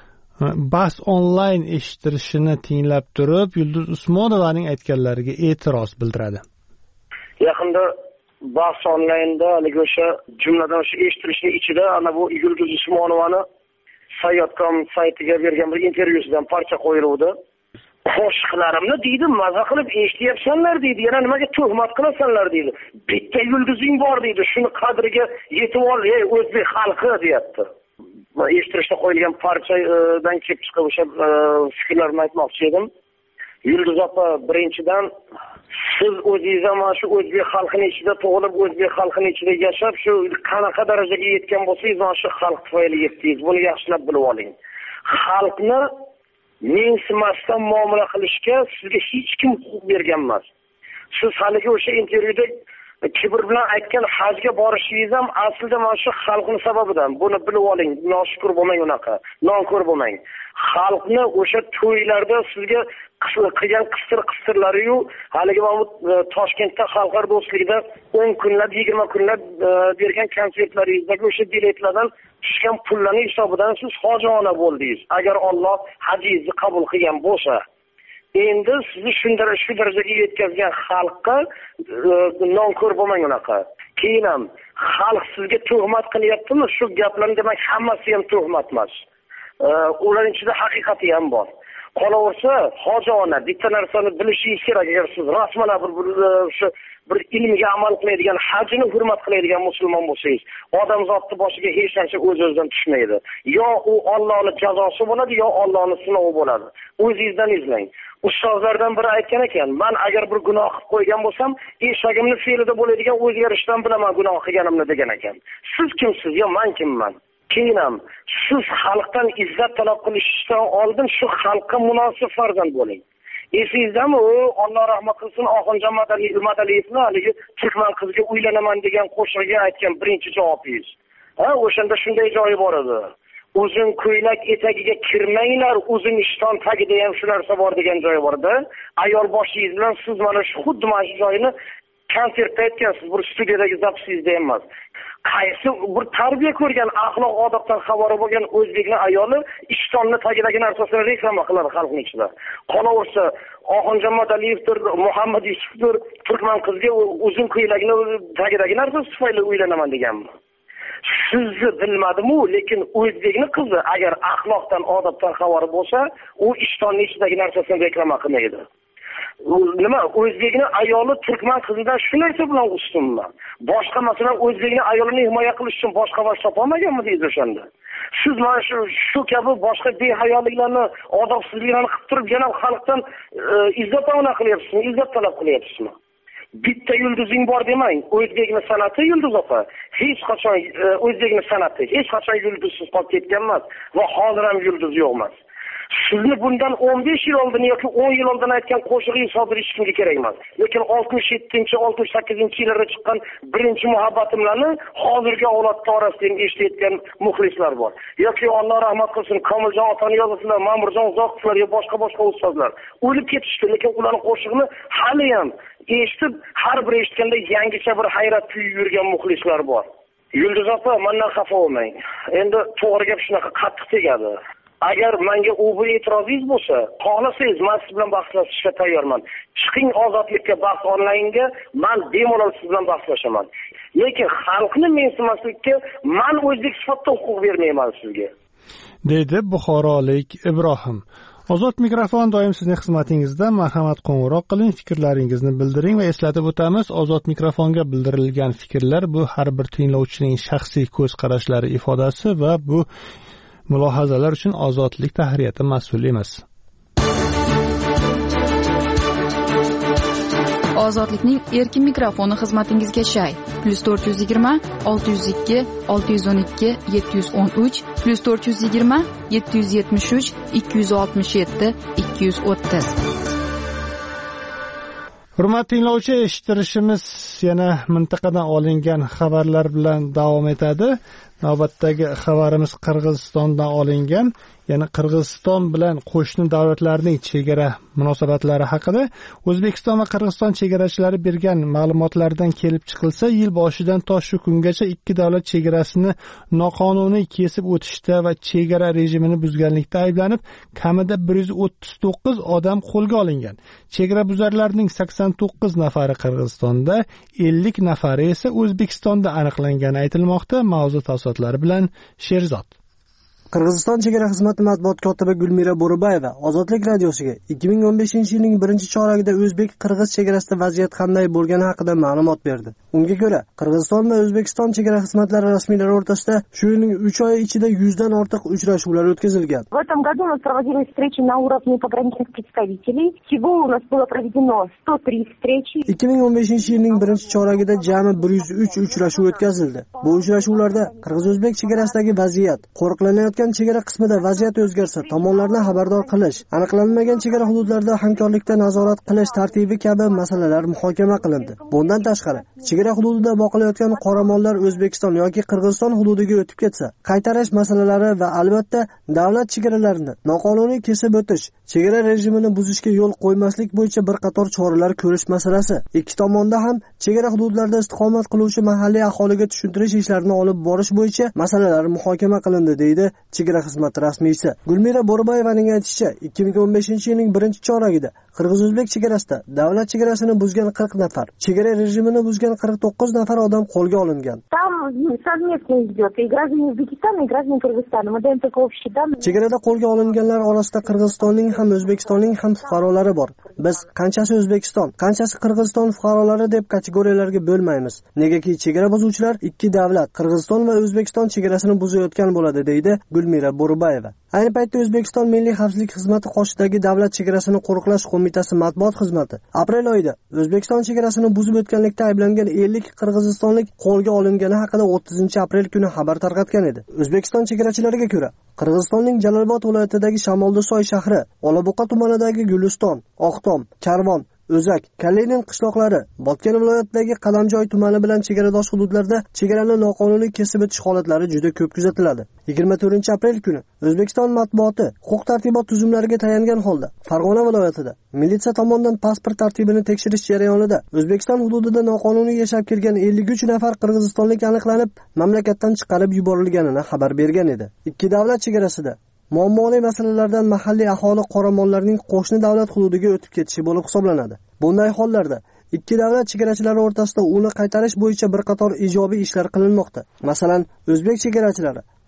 bas onlayn eshittirishini tinglab turib, Yulduz Usmonovaning aytganlariga e'tiroz bildiradi. Yaqinda bas onlaynda haligi o'sha jumladan o'sha eshittirishning ichida ana bu Yulduz Usmonovani Sayyod dot com saytiga bergan bir intervyusidan parcha qo'yildi. Qo'shiqlarimni deydi, maza qilib eshityapsanlar deydi, yana nimaga tuhmat qilasanlar deydi. Bitta yulduzing bor deydi, shuni qadriga yetib ol, ey o'zbek xalqi deyapti. Eshittirishda qo'yilgan parchadan kelib chiqib o'sha fikrlarni aytmoqchi edim. Yulduz opa, birinchidan siz o'zingiz ham shu o'zbek xalqining ichida tug'ilib, o'zbek xalqining ichida yashab, shu qanaqa darajaga yetgan bo'lsangiz, mana shu xalq tufayli yetdingiz. Buni yaxshilab bilib oling. Xalqni mensimasdan muomala qilishga sizga hech kim huquq bergan emas. Siz haligi o'sha intervyuda kibr bilan aytgan hajga borishingiz ham aslida mana shu xalqning sababidan. Buni bilib oling. Noshukur bo'lmang unaqa. Nonko'r bo'lmang. Xalqni o'sha to'ylarda sizga qilgan qistir-qistirlari-yu, haligi mana Toshkentda xalqlar do'stligida o'n kunlab, yigirma kunlab bergan konsertlaringizdagi o'sha biletlardan tushgan pullarning hisobidan siz hojona bo'ldingiz. Agar Alloh hajingizni qabul qilgan bo'lsa, endi sizni shunday shu darajaga yetkazgan xalqqa nonko'r bo'lmang unaqa. Keyin ham xalq sizga tuhmat qilyaptimi? Shu gaplarning demak hammasi ham tuhmat emas. Ularning ichida haqiqati ham bor. Qolaversa, hojona bitta narsani bilishingiz kerak. Agar siz rasman bir shu bir ilmiga amal qiladigan, hajini hurmat qiladigan musulmon bo'lsangiz, odamzotning boshiga hech narsa o'z-o'zidan tushmaydi. Yo u Allohning jazosi bo'ladi, yo Allohning sinovi bo'ladi. O'zingizdan izlang. Ustozlardan biri aytgan ekan, men agar bir gunoh qilib qo'ygan bo'lsam, eshagimni fe'lida bo'ladigan o'zgarishdan bilaman gunoh qilganimni degan ekan. Siz kimsiz? Yo men kimman? Keyin ham siz xalqdan izzat talab qilishdan oldin shu xalqqa munosib farzand bo'ling. Esingizdami, u Alloh rahmat qilsin, Oxunjon Madaliyevni haligi turkman qizga uylanaman degan qo'shig'iga aytgan birinchi javobingiz. Ha, o'shanda shunday joyi bor edi. Uzun ko'ylak etagiga kirmanglar, uzun ishton tagida ham shu narsa bor degan joyi bor-da. Ayol boshingiz bilan siz mana shu xuddi mana shu joyini konsertda aytgansiz, bir studiyadagi zapisingizda emas. Qaysi bir tarbiya ko'rgan, axloq odobdan xabari bo'lgan o'zbekning ayoli ishtonni tagidagi narsasini reklama qiladi xalqning ichida. Qolaversa, Oxunjon Madaliyevdir, Muhammad Yusufdir, turkman qizga uzun ko'ylakni tagidagi narsasi tufayli uylanaman deganmi? Sizni bilmadim-u, lekin o'zbekning qizi agar axloqdan, odobdan xabari bo'lsa, u ishtonning ichidagi narsasini reklama qilmaydi. nima o'zbekni ayoli turkman qizidan shu narsa bilan ustunman. Boshqa masalan o'zbekni ayolini himoya qilish uchun boshqa bosh topolmaganmi deysiz o'shanda. Siz mana shu shu kabi boshqa behayoliklarni, odobsizliklarni qilib turib yana xalqdan izzat talab qilyapsizmi? Izzat talab qilyapsizmi? Bitta yulduzing bor demang. O'zbekning san'ati yulduz opa. Hech qachon o'zbekning san'ati hech qachon yulduzsiz qolib ketgan emas va hozir ham yulduz yo'q emas. Sizni bundan o'n besh yil oldin yoki o'n yil oldin aytgan qo'shig'ingiz hozir hech kimga kerak emas. Lekin oltmish yettinchi oltmish sakkizinchi yillarda chiqqan birinchi muhabbatimlarni hozirgi avlodlar orasida eshitayotgan muxlislar bor. Yoki Alloh rahmat qilsin, Komiljon otani yozasizlar, Ma'murjon Uzoqovlar yo boshqa boshqa ustozlar. O'lib ketishdi, lekin ularning qo'shig'ini hali ham eshitib, har bir eshitganda yangicha bir hayrat tuyib yurgan muxlislar bor. Yulduz opa, mendan xafa bo'lmang. Endi to'g'ri gap shunaqa qattiq tegadi. Agar menga u bu e'tirozingiz bo'lsa, xohlasangiz men siz bilan bahslashishga tayyorman. Chiqing ozodlikka, bahs onlaynga, men bemalol siz bilan bahslashaman. Lekin xalqni mensimaslikka men o'zbek sifatida huquq bermayman sizga. Dedi buxorolik Ibrohim. Ozod mikrofon doim sizning xizmatingizda. Marhamat, qo'ng'iroq qiling, fikrlaringizni bildiring va eslatib o'tamiz, Ozod mikrofonga bildirilgan fikrlar bu har bir tinglovchining shaxsiy ko'z qarashlari ifodasi va bu mulohazalar uchun ozodlik tahriyati mas'ul emas. Ozodlikning erkin mikrofoni xizmatingizga shay. plus to'rt yuz yigirma olti yuz ikki olti yuz o'n ikki yetti yuz o'n uch plus to'rt yuz yigirma yetti yuz yetmish uch ikki yuz oltmish yetti ikki yuz o'ttiz. Hurmatli tinglovchi, eshittirishimiz yana mintaqadan olingan xabarlar bilan davom etadi. Navbatdagi xabarimiz Qirg'izistondan olingan, ya'ni Qirg'iziston bilan qo'shni davlatlarning chegara munosabatlari haqida O'zbekiston va Qirg'iziston chegarachilari bergan ma'lumotlardan kelib chiqilsa, yil boshidan to shu kungacha ikki davlat chegarasini noqonuniy kesib o'tishda va chegara rejimini buzganlikda ayblanib, kamida bir yuz o'ttiz to'qqiz odam qo'lga olingan. Chegara buzarlarning sakson to'qqiz nafari Qirg'izistonda, ellik nafari esa O'zbekistonda aniqlangani aytilmoqda. Mavzu tafsilotlari bilan Sherzod. Qirg'iziston chegara xizmati matbuot kotibi Gulmira Bo'ribayeva Ozodlik radiosiga ikki ming o'n beshinchi yilning birinchi choragida o'zbek-qirg'iz chegarasida vaziyat qanday bo'lgani haqida ma'lumot berdi. Unga ko'ra, Qirg'iziston va O'zbekiston chegara xizmatlari rasmiylari o'rtasida shu yilning uch oyi ichida yuzdan ortiq uchrashuvlar o'tkazilgan. В этом году у нас проводились встречи на уровне пограничных представителей. Всего у нас было проведено сто три встречи. ikki ming o'n beshinchi yilning birinchi choragida jami bir yuz uch uchrashuv o'tkazildi. Bu uchrashuvlarda qirg'iz-o'zbek chegarasidagi vaziyat, qo'riqlanayotgan chegara qismida vaziyat o'zgarsa tomonlarni xabardor qilish, aniqlanmagan chegara hududlarda hamkorlikda nazorat qilish tartibi kabi masalalar muhokama qilindi. Bundan tashqari, chegara hududida boqilayotgan qoramollar O'zbekiston yoki Qirg'iziston hududiga o'tib ketsa, qaytarish masalalari va albatta davlat chegaralarini noqonuniy kesib o'tish, chegara rejimini buzishga yo'l qo'ymaslik bo'yicha bir qator choralar ko'rish masalasi. Ikki tomonda ham chegara hududlarida istiqomat qiluvchi mahalliy aholiga tushuntirish ishlarini olib borish bo'yicha masalalar muhokama qilindi, deydi chegara xizmati rasmiysi. Gulmira Bo'ribayevaning aytishicha, ikki ming o'n beshinchi yilning birinchi choragida Qirg'iz-o'zbek chegarasida davlat chegarasini buzgan qirq nafar, chegara rejimini buzgan qirq to'qqiz nafar odam qo'lga olingan. Там совместно идет и граждане Узбекистана, и граждане Кыргызстана. Мы даем только общие данные. Chegarada qo'lga olinganlar orasida Qirg'izistonning ham O'zbekistonning ham fuqarolari bor. Biz qanchasi O'zbekiston, qanchasi Qirg'iziston fuqarolari deb kategoriyalarga bo'lmaymiz. Negaki chegara buzuvchilar ikki davlat, Qirg'iziston va O'zbekiston chegarasini buzayotgan bo'ladi, deydi Gulmira Bo'ribayeva. Ayni paytda O'zbekiston Milliy xavfsizlik xizmati qoshidagi davlat chegarasini qo'riqlash qo'mitasi matbuot xizmati aprel oyida O'zbekiston chegarasini buzib o'tganlikda ayblangan ellik qirg'izistonlik qo'lga olingani haqida o'ttizinchi aprel kuni xabar tarqatgan edi. O'zbekiston chegarachilariga ko'ra, Qirg'izistonning Jalolobod viloyatidagi Shamoldisoy shahri, Olabuqa tumanidagi Guliston, Oqtom, Karvon, O'zak, Kalenin qishloqlari, Botken viloyatidagi Qadamjoy tumani bilan chegaradosh hududlarda chegarani noqonuniy kesib o'tish holatlari juda ko'p kuzatiladi. yigirma to'rtinchi aprel kuni O'zbekiston matbuoti huquq-tartibot tuzumlariga tayangan holda Farg'ona viloyatida militsiya tomonidan pasport tartibini tekshirish jarayonida O'zbekiston hududida noqonuniy yashab kelgan ellik uch nafar qirg'izistonlik aniqlanib, mamlakatdan chiqarib yuborilganini xabar bergan edi. Ikki davlat chegarasida muammoli masalalardan mahalliy aholi qoramollarning qo'shni davlat hududiga o'tib ketishi bo'lib hisoblanadi. Bunday hollarda ikki davlat chegarachilari o'rtasida uni qaytarish bo'yicha bir qator ijobiy ishlar qilinmoqda. Masalan, o'zbek chegarachilari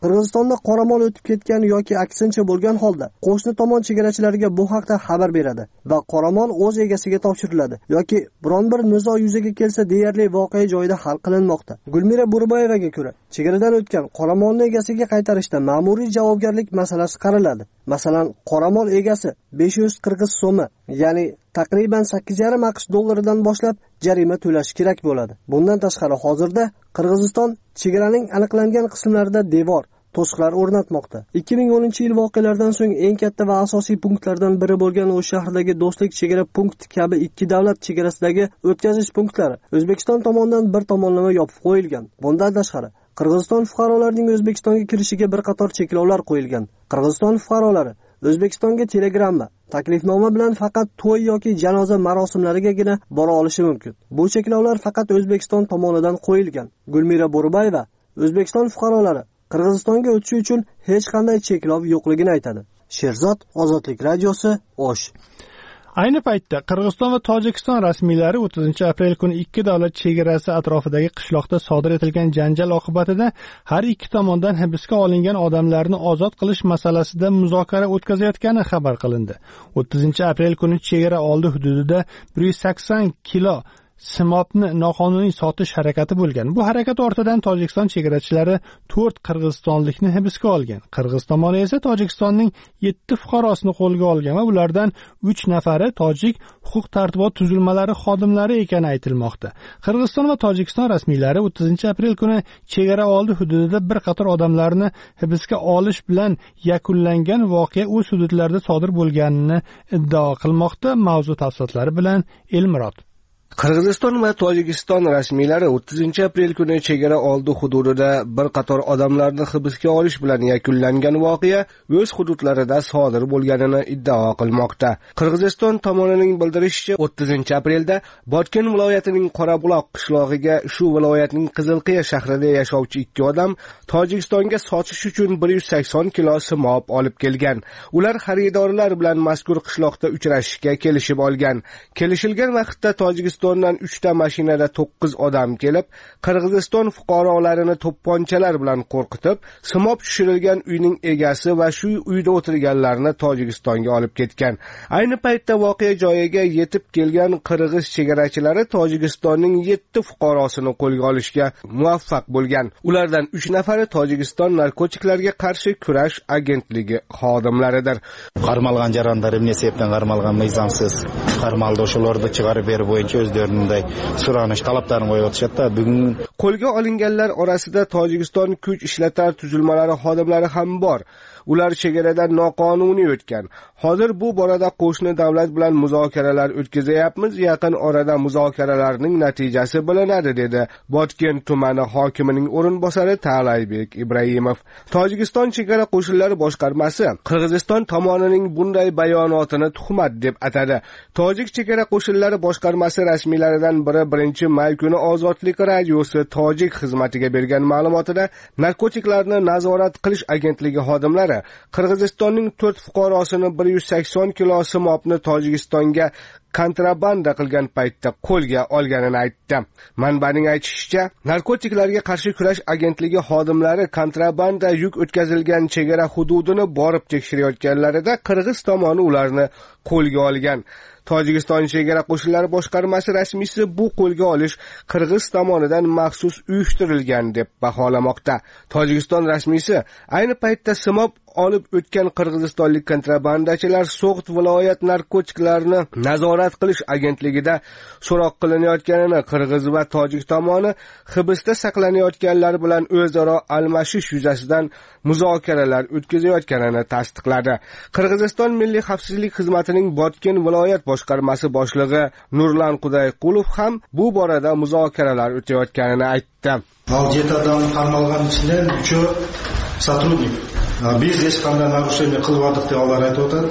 Qirg'izistonda qoramol o'tib ketgan yoki aksincha bo'lgan holda qo'shni tomon chegarachilariga bu haqda xabar beradi va qoramol o'z egasiga topshiriladi yoki biron bir nizo yuzaga kelsa deyarli voqea joyida hal qilinmoqda. Gulmira Burbayevaga ko'ra, chegaradan o'tgan qoramolni egasiga qaytarishda ma'muriy javobgarlik masalasi qaraladi. Masalan, qoramol egasi besh yuz qirg'iz so'mi, ya'ni taqriban sakkiz yarim aqsh dollaridan boshlab jarima to'lashi kerak bo'ladi. Bundan tashqari hozirda Qirg'iziston chegaraning aniqlangan qismlarida devor, to'siqlar o'rnatmoqda. ikki ming o'ninchi yil voqealaridan so'ng eng katta va asosiy punktlardan biri bo'lgan o'sh shahridagi Do'stlik chegara punkti kabi ikki davlat chegarasidagi o'tkazish punktlari O'zbekiston tomonidan bir tomonlama yopib qo'yilgan. Bundan tashqari Qirg'iziston fuqarolarining O'zbekistonga kirishiga bir qator cheklovlar qo'yilgan. Qirg'iziston fuqarolari O'zbekistonga telegramma, taklifnoma bilan faqat to'y yoki janoza marosimlarigagina bora olishi mumkin. Bu cheklovlar faqat O'zbekiston tomonidan qo'yilgan. Gulmira Burbayeva O'zbekiston fuqarolari Qirg'izistonga o'tishi uchun hech qanday cheklov yo'qligini aytadi. Sherzod, Ozodlik radiosi, O'sh. Ayni paytda Qirg'iziston va Tojikiston rasmiylari o'ttizinchi aprel kuni ikki davlat chegarasi atrofidagi qishloqda sodir etilgan janjal oqibatida har ikki tomondan hibsga olingan odamlarni ozod qilish masalasida muzokara o'tkazayotgani xabar qilindi. o'ttizinchi aprel kuni chegara oldi hududida bir yuz sakson kilo simobni noqonuniy sotish harakati bo'lgan. Bu harakat ortidan Tojikiston chegarachilari to'rt qirg'izistonlikni hibsga olgan. Qirg'iz tomoni esa Tojikistonning yetti fuqarosini qo'lga olgan va ulardan uch nafari tojik huquq tartibot tuzilmalari xodimlari ekani aytilmoqda. Qirg'iziston va Tojikiston rasmiylari o'ttizinchi aprel kuni chegara oldi hududida bir qator odamlarni hibsga olish bilan yakunlangan voqea o'z hududlarida sodir bo'lganini iddao qilmoqda. Mavzu tafsilotlari bilan Elmurod. Qirg'iziston va Tojikiston rasmiylari o'ttizinchi aprel kuni chegara oldi hududida bir qator odamlarni hibsga olish bilan yakunlangan voqea o'z hududlarida sodir bo'lganini iddao qilmoqda. Qirg'iziston tomonining bildirishicha, o'ttizinchi aprelda Botken viloyatining Qorabuloq qishlog'iga shu viloyatning Qizilqiya shahrida yashovchi ikki odam Tojikistonga sotish uchun bir yuz sakson kilo simob olib kelgan. Ular xaridorlar bilan mazkur qishloqda uchrashishga kelishib olgan. Kelishilgan vaqtda Tojikiston Qirg'izistondan uchta mashinada to'qqiz odam kelib, Qirg'iziston fuqarolarini to'pponchalar bilan qo'rqitib, simob tushirilgan uyning egasi va shu uyda o'tirganlarni Tojikistonga olib ketgan. Ayni paytda voqea joyiga yetib kelgan qirg'iz chegarachilari Tojikistonning yetti fuqarosini qo'lga olishga muvaffaq bo'lgan. Ulardan uch nafari Tojikiston narkotiklarga qarshi kurash agentligi xodimlaridir. Qarmalgan jarandar emne sebepten qarmalgan mizamsiz qarmaldi o'shalarni chiqarib berib bo'yicha o'zlarining so'ranish talablarini qo'yib o'tishadi. Bugun qo'lga olinganlar orasida Tojikiston kuch ishlatar tuzilmalari xodimlari ham bor. Ular chegaradan noqonuniy o'tgan. Hozir bu borada qo'shni davlat bilan muzokaralar o'tkazayapmiz. Yaqin orada muzokaralarning natijasi bilinadi, dedi Botken tumani hokimining o'rinbosari Talaybek Ibrahimov. Tojikiston chegara qo'shinlari boshqarmasi Qirg'iziston tomonining bunday bayonotini tuhmat deb atadi. Tojik chegara qo'shinlari boshqarmasi rasmiylaridan biri birinchi may kuni Ozodlik radiosi Tojik xizmatiga bergan ma'lumotida narkotiklarni nazorat qilish agentligi xodimlari Qirg'izistonning to'rt fuqarosini bir yuz sakson kilo simobni Tojikistonga kontrabanda qilgan paytda qo'lga olganini aytdi. Manbaning aytishicha, narkotiklarga qarshi kurash agentligi xodimlari kontrabanda yuk o'tkazilgan chegara hududini borib tekshirayotganlarida Qirg'iz tomoni ularni qo'lga olgan. Tojikiston chegara qo'shinlari boshqarmasi rasmiysi bu qo'lga olish Qirg'iz tomonidan maxsus uyushtirilgan deb baholamoqda. Tojikiston rasmiysi ayni paytda simob olib o'tgan qirg'izistonlik kontrabandachilar So'g'd viloyat narkotiklarni nazorat qilish agentligida so'roq qilinayotganini, Qirg'iz va Tojik tomoni hibsda saqlanayotganlar bilan o'zaro almashish yuzasidan muzokaralar o'tkazayotganini tasdiqladi. Qirg'iziston Milliy xavfsizlik xizmatining Botken viloyat boshqarmasi boshlig'i Nurlan Qudayqulov ham bu borada muzokaralar o'tayotganini aytdi. yetti odam qamalgan ichidan uchi сотрудник. Biz hech qanday narушение qilmadik deb ular aytib o'tadi.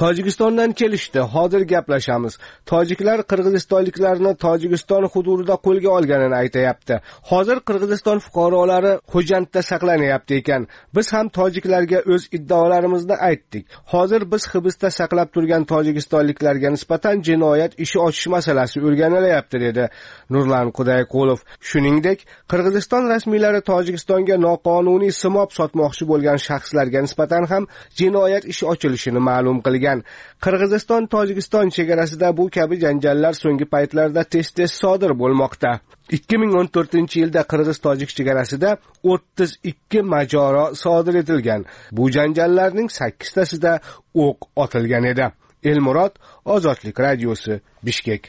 Tojikistondan kelishdi. Hozir gaplashamiz. Tojiklar qirg'izistonliklarni Tojikiston hududida qo'lga olganini aytayapti. Hozir Qirg'iziston fuqarolari Xo'jandda saqlanyapti ekan. Biz ham tojiklarga o'z iddaolarimizni aytdik. Hozir biz hibsda saqlab turgan tojikistonliklarga nisbatan jinoyat ishi ochish masalasi o'rganilyapti, dedi Nurlan Qudayqulov. Shuningdek, Qirg'iziston rasmiylari Tojikistonga noqonuniy simob sotmoqchi bo'lgan shaxslarga nisbatan ham jinoyat ishi ochilishini ma'lum qilgan. Qirg'iziston Tojikiston chegarasida bu kabi janjallar so'nggi paytlarda tez-tez sodir bo'lmoqda. ikki ming o'n to'rtinchi yilda Qirg'iz-Tojik chegarasida o'ttiz ikki majaro sodir etilgan. Bu janjallarning sakkiztasida o'q otilgan edi. Elmurod, Ozodlik radiosi, Bishkek.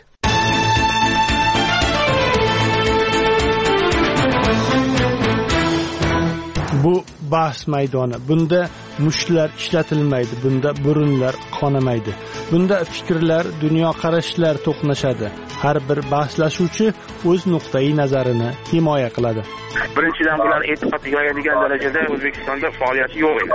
Bu bahs maydoni. Bunda mushlar ishlatilmaydi, bunda burunlar qonamaydi. Bunda fikrlar, dunyoqarashlar to'qnashadi. Har bir bahslashuvchi o'z nuqtai nazarini himoya qiladi. Birinchidan bular e'tiqod yoyadigan darajada O'zbekistonda faoliyati yo'q edi.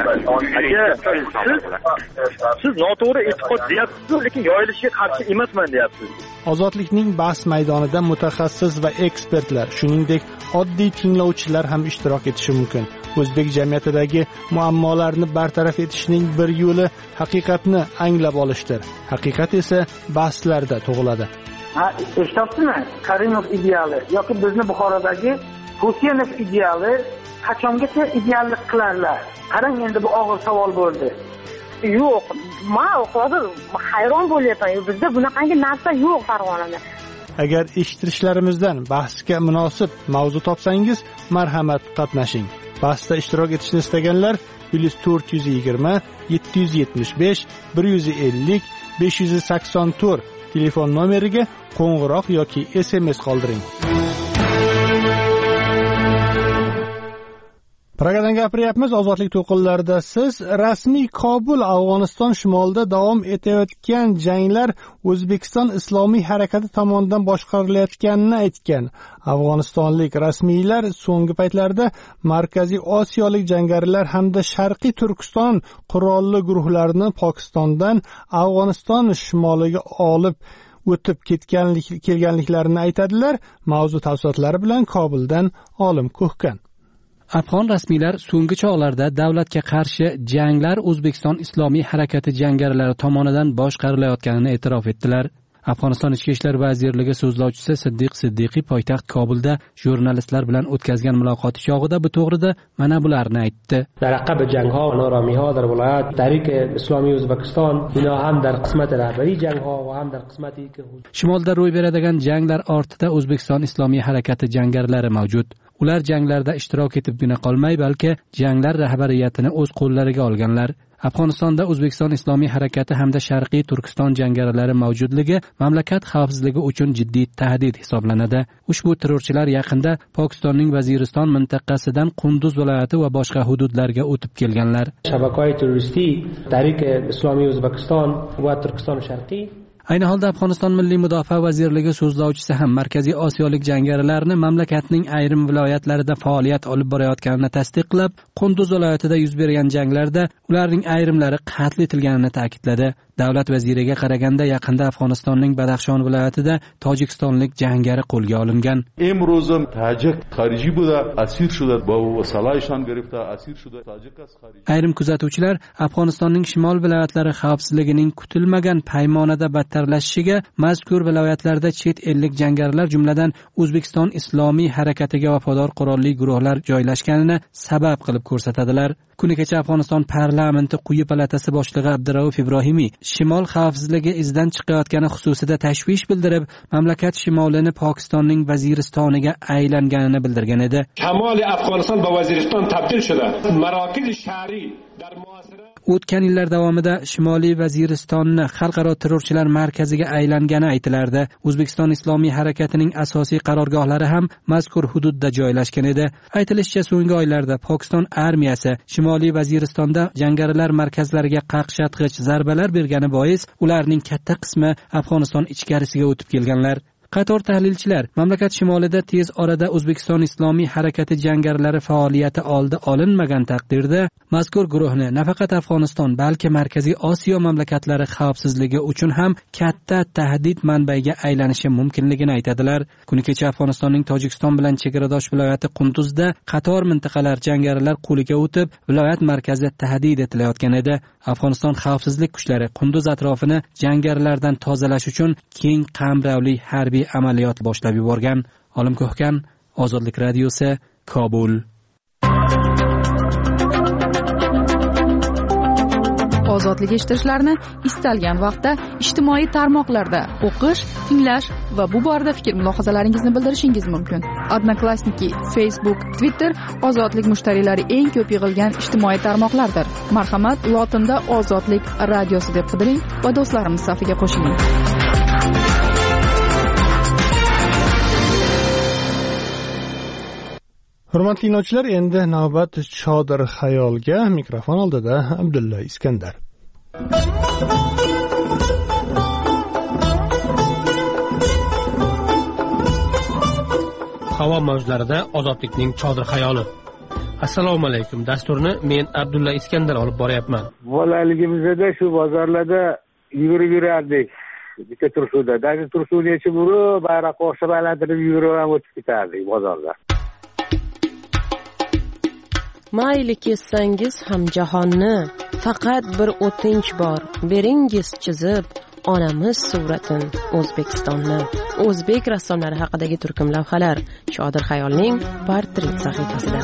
Siz noto'g'ri e'tiqod deyapsiz, lekin yoyilishiga qarshi emasman deyapsiz. Ozodlikning bahs maydonida mutaxassis va ekspertlar, shuningdek oddiy tinglovchilar ham ishtirok etishi mumkin. O'zbek jamiyatidagi muammolarni bartaraf etishning bir yo'li haqiqatni anglab olishdir. Haqiqat esa bahslarda tug'iladi. Ha, eshityapsizmi? Karimov ideali yoki bizni Buxorodagi Husaynov ideali qachongacha ideallik qilarlar? Qarang, endi bu og'ir savol bo'ldi. Yo'q, men hozir hayron bo'lyapman. Bizda bunaqangi narsa yo'q Farg'onada. Agar eshittirishlarimizdan bahsga munosib mavzu topsangiz, marhamat qatnashing. Bahsda ishtirok etishni istaganlar plus to'rt yuz yigirma yetti yuz yetmish besh bir yuz ellik besh yuz sakson to'rt telefon nomeriga qo'ng'iroq yoki S M S qoldiring. Pragadan gapiryapmiz. Ozodlik to'qinlarida siz rasmiy Kobul Afg'oniston shimolida davom etayotgan janglar O'zbekiston Islomiy harakati tomonidan boshqarilayotganini aytgan. Afg'onistonlik rasmiylar so'nggi paytlarda Markaziy Osiyolik jangarilar hamda Sharqiy Turkiston qurolli guruhlarini Pokistondan Afg'oniston shimoliga olib o'tib ketganlik kelganliklarini aytadilar. Mavzu tafsilotlari bilan Kobuldan Olim Ko'hkan. Afg'on rasmiylar so'nggi chog'larda davlatga qarshi janglar O'zbekiston Islomiy harakati jangarilari tomonidan boshqarilayotganini e'tirof etdilar. Afg'oniston Ichki ishlar vazirligi so'zlovchisi Siddiq Siddiqiy poytaxt Kobulda jurnalistlar bilan o'tkazgan muloqoti chog'ida bu to'g'rida mana bularni aytdi. در عقب جنگ‌ها و نارامی‌ها در ولایت تحریک اسلامی ازبکستان اینا هم در قسمت رهبری جنگ‌ها و هم در قسمتی که shimolda ro'y beradigan janglar ortida O'zbekiston Islomiy harakati jangarilari mavjud. Ular janglarda ishtirok etibgina qolmay, balki janglar rahbariyatini o'z qo'llariga olganlar. Afg'onistonda O'zbekiston Islomiy harakati hamda Sharqiy Turkiston jangarilari mavjudligi mamlakat xavfsizligi uchun jiddiy tahdid hisoblanadi. Ushbu terrorchilar yaqinda Pokistonning Vaziriston mintaqasidan Qunduz viloyati va boshqa hududlarga o'tib kelganlar. Shabakay terroristi Tahrik Islomiy O'zbekiston va Turkiston Sharqiy. Ayni holda Afg'oniston Milliy mudofaa vazirligi so'zlovchisi ham Markaziy Osiyolik jangarilarni mamlakatning ayrim viloyatlarida faoliyat olib borayotganini tasdiqlab, Qunduz viloyatida yuz bergan janglarda ularning ayrimlari qatl etilganini ta'kidladi. Davlat vaziriga qaraganda yaqinda Afg'onistonning Badaxshon viloyatida tojikistonlik jangari qo'lga olingan. امروز تاجik xorijiy buda asir shуда ba salayshon girifta asir shуда tojik as xorijiy. Ayrim kuzatuvchilar Afg'onistonning shimol viloyatlari xavfsizligining kutilmagan paymonada battarlashishiga mazkur viloyatlarda chet ellik jangarilar jumladan O'zbekiston Islomiy harakatiga vafodor qurolli guruhlar joylashganini sabab qilib ko'rsatadilar. Kuni kecha Afg'oniston parlamenti quyi palatasi boshlig'i Abdurauf Ibrohimiy shimol xavfsizligi izdan chiqayotgani xususida tashvish bildirib, mamlakat shimolini Pokistonning Vaziristoniga aylanganini bildirgan edi. Shimoli Afg'oniston va Vaziriston tabdil shudi. Marokiz shahri dar muasira O'tgan yillar davomida Shimoliy Vaziristonni xalqaro terrorchilar markaziga aylangani aytilardi. O'zbekiston Islomiy harakatining asosiy qarorgohlari ham mazkur hududda joylashgan edi. Aytilishicha, so'nggi oylarda Pokiston armiyasi Shimoliy Vaziristonda jangarilar markazlariga qaqshatg'ich zarbalar bergani bois, ularning katta qismi Afg'oniston ichkarisiga o'tib kelganlar. Qator tahlilchilar mamlakat shimolida tez orada O'zbekiston Islomiy harakati jangarilari faoliyati oldi olinmagan taqdirda mazkur guruhni nafaqat Afg'oniston, balki Markaziy Osiyo mamlakatlari xavfsizligi uchun ham katta tahdid manbaiga aylanishi mumkinligini aytadilar. Kuni kecha Afg'onistonning Tojikiston bilan chegaradosh viloyati Qunduzda qator mintaqalar jangarilar qo'liga o'tib, viloyat markazi tahdid etilayotgan edi. Afg'oniston xavfsizlik kuchlari Qunduz atrofini jangarilardan tozalash uchun keng qamrovli harbiy amaliyot boshlab yuborgan. Olim Ko'hkan, Ozodlik radiosi, Kobul. Ozodlik eshittirishlarni istalgan vaqtda ijtimoiy tarmoqlarda o'qish, tinglash va bu borada fikr-mulohazalaringizni bildirishingiz mumkin. Odnoklassniki, Facebook, Twitter Ozodlik mushtariylari eng ko'p yig'ilgan ijtimoiy tarmoqlardir. Marhamat, lotinda Ozodlik radiosi deb qidiring va do'stlarimiz safiga qo'shiling. Hurmatli tinglovchilar, endi navbat Chodir xayolga. Mikrofon oldida Abdulla Iskandar. Havo mavjlarida Ozodlikning Chodir xayoli. Assalomu alaykum. Dasturni men Abdulla Iskandar olib boryapman. Bolaligimizda shu bozorlarda yugurib yurardik. Bitta tursuvda, dazi tursuvni yechib urib, bayroqqa o'xshab aylantirib yugurib ham o'tib ketardik bozorda. Mayli kessangiz ham jahonni, faqat bir o'tinch bor, beringiz chizib onamiz suratin O'zbekistonni. O'zbek rassomlari haqidagi turkum lavhalar Chodir xayolning portret sahifasida.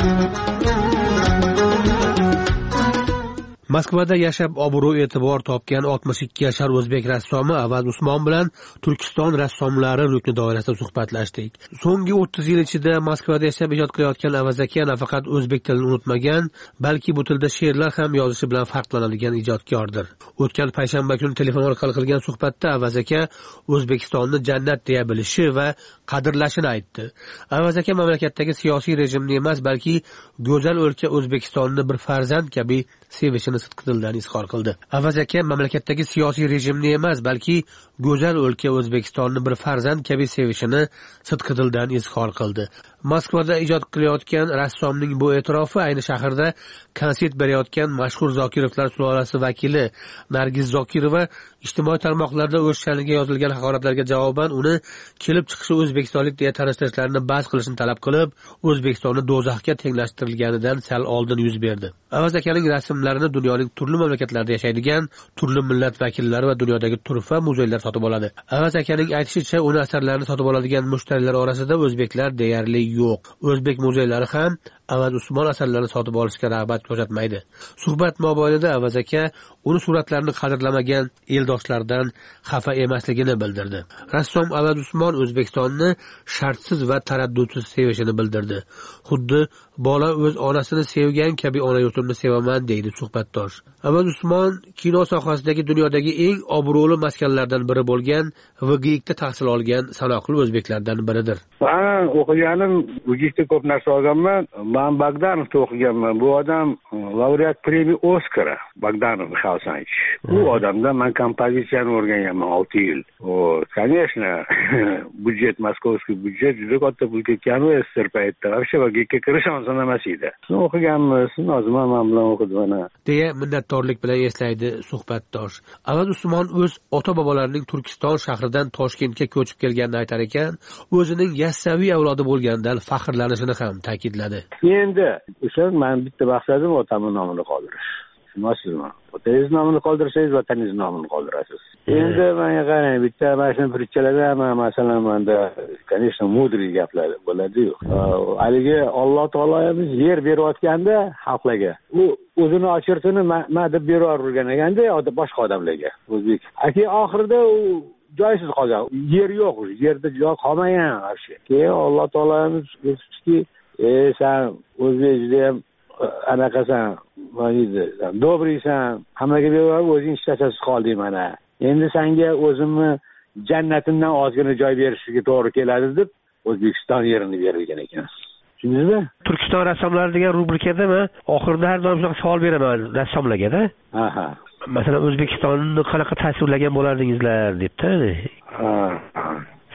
Moskvada yashab obro' e'tibor topgan oltmish ikki yashar o'zbek rassomi Avaz Usmon bilan Turkiston rassomlari rukni doirasida suhbatlashdik. So'nggi o'ttiz yil ichida Moskvada yashab ijod qilayotgan Avaz aka nafaqat o'zbek tilini unutmagan, balki bu tilda she'rlar ham yozishi bilan farqlanadigan ijodkordir. O'tgan payshanba kuni telefon orqali qilgan suhbatda Avaz aka O'zbekistonni jannat deya bilishi va qadrlashini aytdi. Avaz aka mamlakatdagi siyosiy rejimni emas, balki go'zal o'lka O'zbekistonni bir farzand kabi sevishini sidqi dildan izhor qildi. Avaz aka mamlakatdagi siyosiy rejimni emas, balki go'zal o'lka O'zbekistonni bir farzand kabi sevishini sidqi dildan izhor qildi. Moskvada ijod qilayotgan rassomning bu e'tirofi ayni shaharda konsert berayotgan mashhur Zokirovlar sulolasi vakili Nargiz Zokirova ijtimoiy tarmoqlarda o'z sha'niga yozilgan haqoratlarga javoban uni kelib chiqishi o'zbekistonlik deya tanishtirishlarini bas qilishni talab qilib, O'zbekistonni do'zaxga tenglashtirilganidan sal oldin yuz berdi. Avaz akaning rasmlarini dunyoning turli mamlakatlarida yashaydigan turli millat vakillari va dunyodagi turfa muzeylar sotib oladi. Avaz akaning aytishicha, uni asarlarini sotib oladigan mushtarilar orasida o'zbeklar deyarli yo'q. O'zbek muzeylari ham Avaz Usmon asarlarini sotib olishga rag'bat ko'rsatmaydi. Suhbat mobaynida Avaz aka uni suratlarini qadrlamagan eldoshlardan xafa emasligini bildirdi. Rassom Avaz Usmon O'zbekistonni shartsiz va taraddudsiz sevishini bildirdi. Xuddi bola o'z onasini sevgan kabi ona yurtimni sevaman deydi suhbatdosh. Avaz Usmon kino sohasidagi dunyodagi eng obro'li maskanlardan biri bo'lgan V G I Kda tahsil olgan sanoqli o'zbeklardan biridir. Men o'qiganim V G I Kda ko'p narsa olganman. Men Bogdanovda o'qiganman. Bu odam laureat premiya Oskar Bogdanov Mixailsovich. Bu odamdan men kompozitsiyani o'rganganman olti yil. O, конечно, budjet, moskovskiy budjet juda katta pul ketgan va S S R paytda вообще V G I Kga kirish oson emas edi. O'qiganmiz, nozima men bilan o'qidi mana. deya minnatdorlik bilan eslaydi suhbatdosh. Avaz Usmon o'z ota-bobolarining Turkiston shahridan Toshkentga ko'chib kelganini aytar ekan, o'zining yassaviy avlodi bo'lganidan faxrlanishini ham ta'kidladi. Endi o'sha men bitta maqsadim otamning nomini qoldirish. Tushunasizmi? Otangiz nomini qoldirsangiz, vataningizning nomini qoldirasiz. Endi menga qarang, bitta mana shu prichalada ham masalan menda, конечно, mudriy gaplar bo'ladi-yu. Haligi Alloh taolomiz yer berayotganda xalqlarga, u o'zini ochirtini ma deb beravergan ekanda, yoki boshqa odamlarga. O'zbek. Aka oxirida u joysiz qolgan. Yer yo'q, yerda joy qolmagan вообще. Keyin Alloh taolomiz aytdiki, "Ey sen o'zbekda ham anaqasan, mayli, dobriysan, hammaga berib o'zing ishlashasiz qolding mana. Endi senga o'zimni jannatimdan ozgina joy berishga to'g'ri keladi" deb O'zbekiston yerini bergan ekan. Tushundingizmi? Turkiston rassomlari degan rubrikadami oxirida har doim shunaqa savol beraman rassomlarga-da. Aha. Masalan, O'zbekistonni qanaqa tasvirlagan bo'lardingizlar debdi. Ha.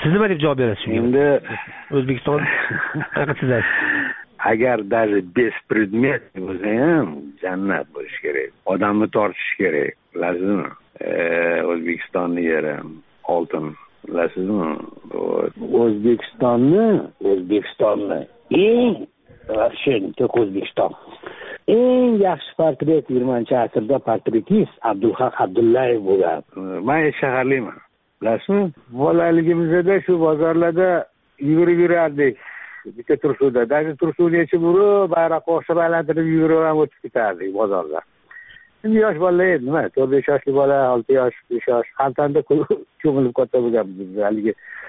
siz nima deb javob berasiz? Endi O'zbekiston haqida siz agar даже bespredmet bo'lsa ham jannat bo'lishi kerak. Odamni tortish kerak. Bilasizmi? O'zbekistonni yeri oltin. Bilasizmi? O'zbekistonni, O'zbekistonni eng Ravshan O'zbekiston. Eng yaxshi portret yigirmanchi asrda portretist Abdulhaq Abdullayev bo'lgan. Men shaharliman. Bilasizmi? Bolaligimizda shu bozorlarda yugurib yurardik. Bitta tursuvda, даже tursuvni yechib urib, bayroqqa o'xshab aylantirib yugurib ham o'tib ketardik bozorda. Endi yosh bolalar edi, nima? to'rt besh yoshli bola, olti yosh, besh yosh, fontanda cho'milib katta bo'lganmiz. Haligi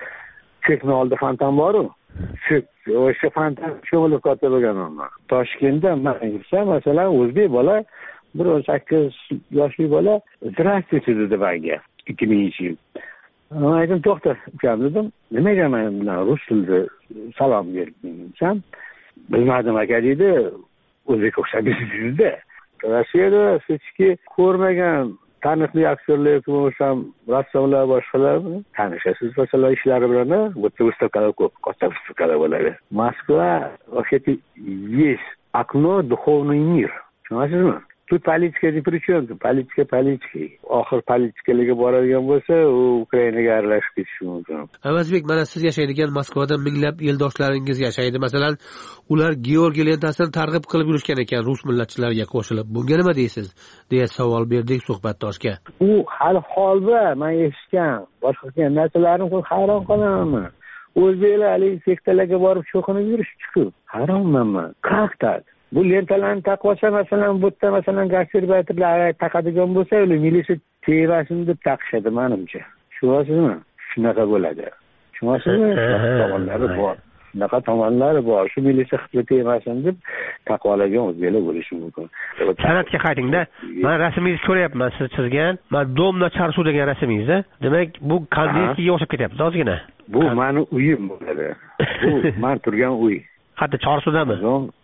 chekni oldi fontan bor-ku. Shu o'sha fontan cho'milib katta bo'lganman. Toshkentda men yursam, masalan, o'zbek bola, bir o'n sakkiz yoshli bola, "Здравствуйте" dedi menga. ikki minginchi yil. Men aytdim, "To'xta, ukam" dedim. Nimaga men bilan rus tilida salom berdim? Bilmadim aka dedi. O'zbek o'xshabsiz-da. Rossiyada hechki ko'rmagan taniqli aktyorlar ko'rsam, rassomlar boshqalar tanishasiz masalan ishlari bilan, bu выставкалар ko'p, katta выставкалар bo'ladi. Moskva вообще-то есть окно духовный мир. Tushunasizmi? Тут politika ni при чем? Politika politika. Oxir politikalarga boradigan bo'lsa, u Ukrainaga aralashib ketishi mumkin. Avazbek, mana siz yashaydigan Moskvada minglab eldoshlaringiz yashaydi. Masalan, ular Georgiy lentasini targ'ib qilib yurishgan ekan rus millatchilariga qo'shilib. Bunga nima deysiz? deya savol berdik suhbatdoshga. U hali holda men eshitgan boshqa narsalarni hayron qolaman. O'zbeklar haligi sektalarga borib cho'qinib yurishdi-ku. Hayronman. Как так? Bu lentalarni taqvasa masalan bu yerda masalan gastribayterlar taqadigan bo'lsa, ular militsiya tevasin deb taqishadi menimcha. Tushunasizmi? Shunaqa bo'ladi. Tushunasizmi? Tomonlari bor. Shunaqa tomonlari bor. Shu militsiya xizmati temasin deb taqvalagan o'zbeklar bo'lishi mumkin. San'atga qaytingda. Men rasmingizni ko'ryapman, siz chizgan. Men Domna Charsu degan rasmingiz-a? Demak, bu Kandilskiga o'xshab ketyapti, ozgina. Bu meni uyim bo'ladi. Bu men turgan uy. Hatto Charsudami?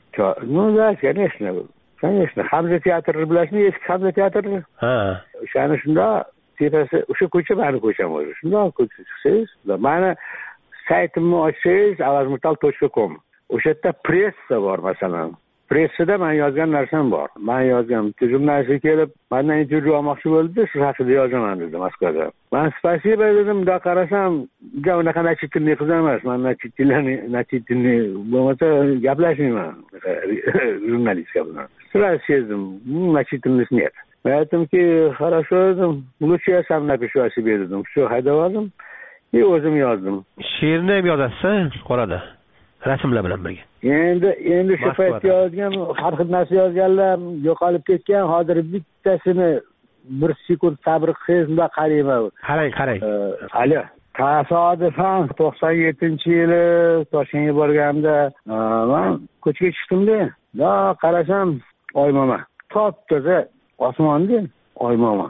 Ну да, конечно. Конечно. Hamza teatri bilasizmi? Eski Hamza teatri. Ha. O'shani shunda tepasi, o'sha ko'cha meni ko'cham o'zi. Shunda ko'cha chiqsangiz, mana saytimni ochsangiz avazmutal точка ком. O'sha yerda pressa bor masalan. Pressada men yozgan narsam bor. Men yozgan jurnalistga kelib, mendan intervyu olmoqchi bo'ldi, shu haqida yozaman dedi Moskvada. Men spasiba dedim, da qarasam, ga unaqa nachitinli qiz emas. Men nachitinlarni, nachitinli bo'lmasa gaplashmayman jurnalistga bilan. Sira sezdim, nachitinlis нет. Men aytdimki, хорошо dedim, lучше я сам напишу о себе dedim. Shu haydavadim, и o'zim yozdim. She'rni ham yozasiz, qorada. Rasmlar bilan birga. Endi endi shu paytda yozgan, har xil narsa yozganlar yo'qolib ketgan. Hozir bittasini bir sekund sabr qilsangiz unda qarayman. Qarang, qarang. Hali tasodifan to'qson yettinchi yili Toshkentga borganimda men ko'chaga chiqdimda, da qarasam oymoma. Top-toza osmonda oymoma.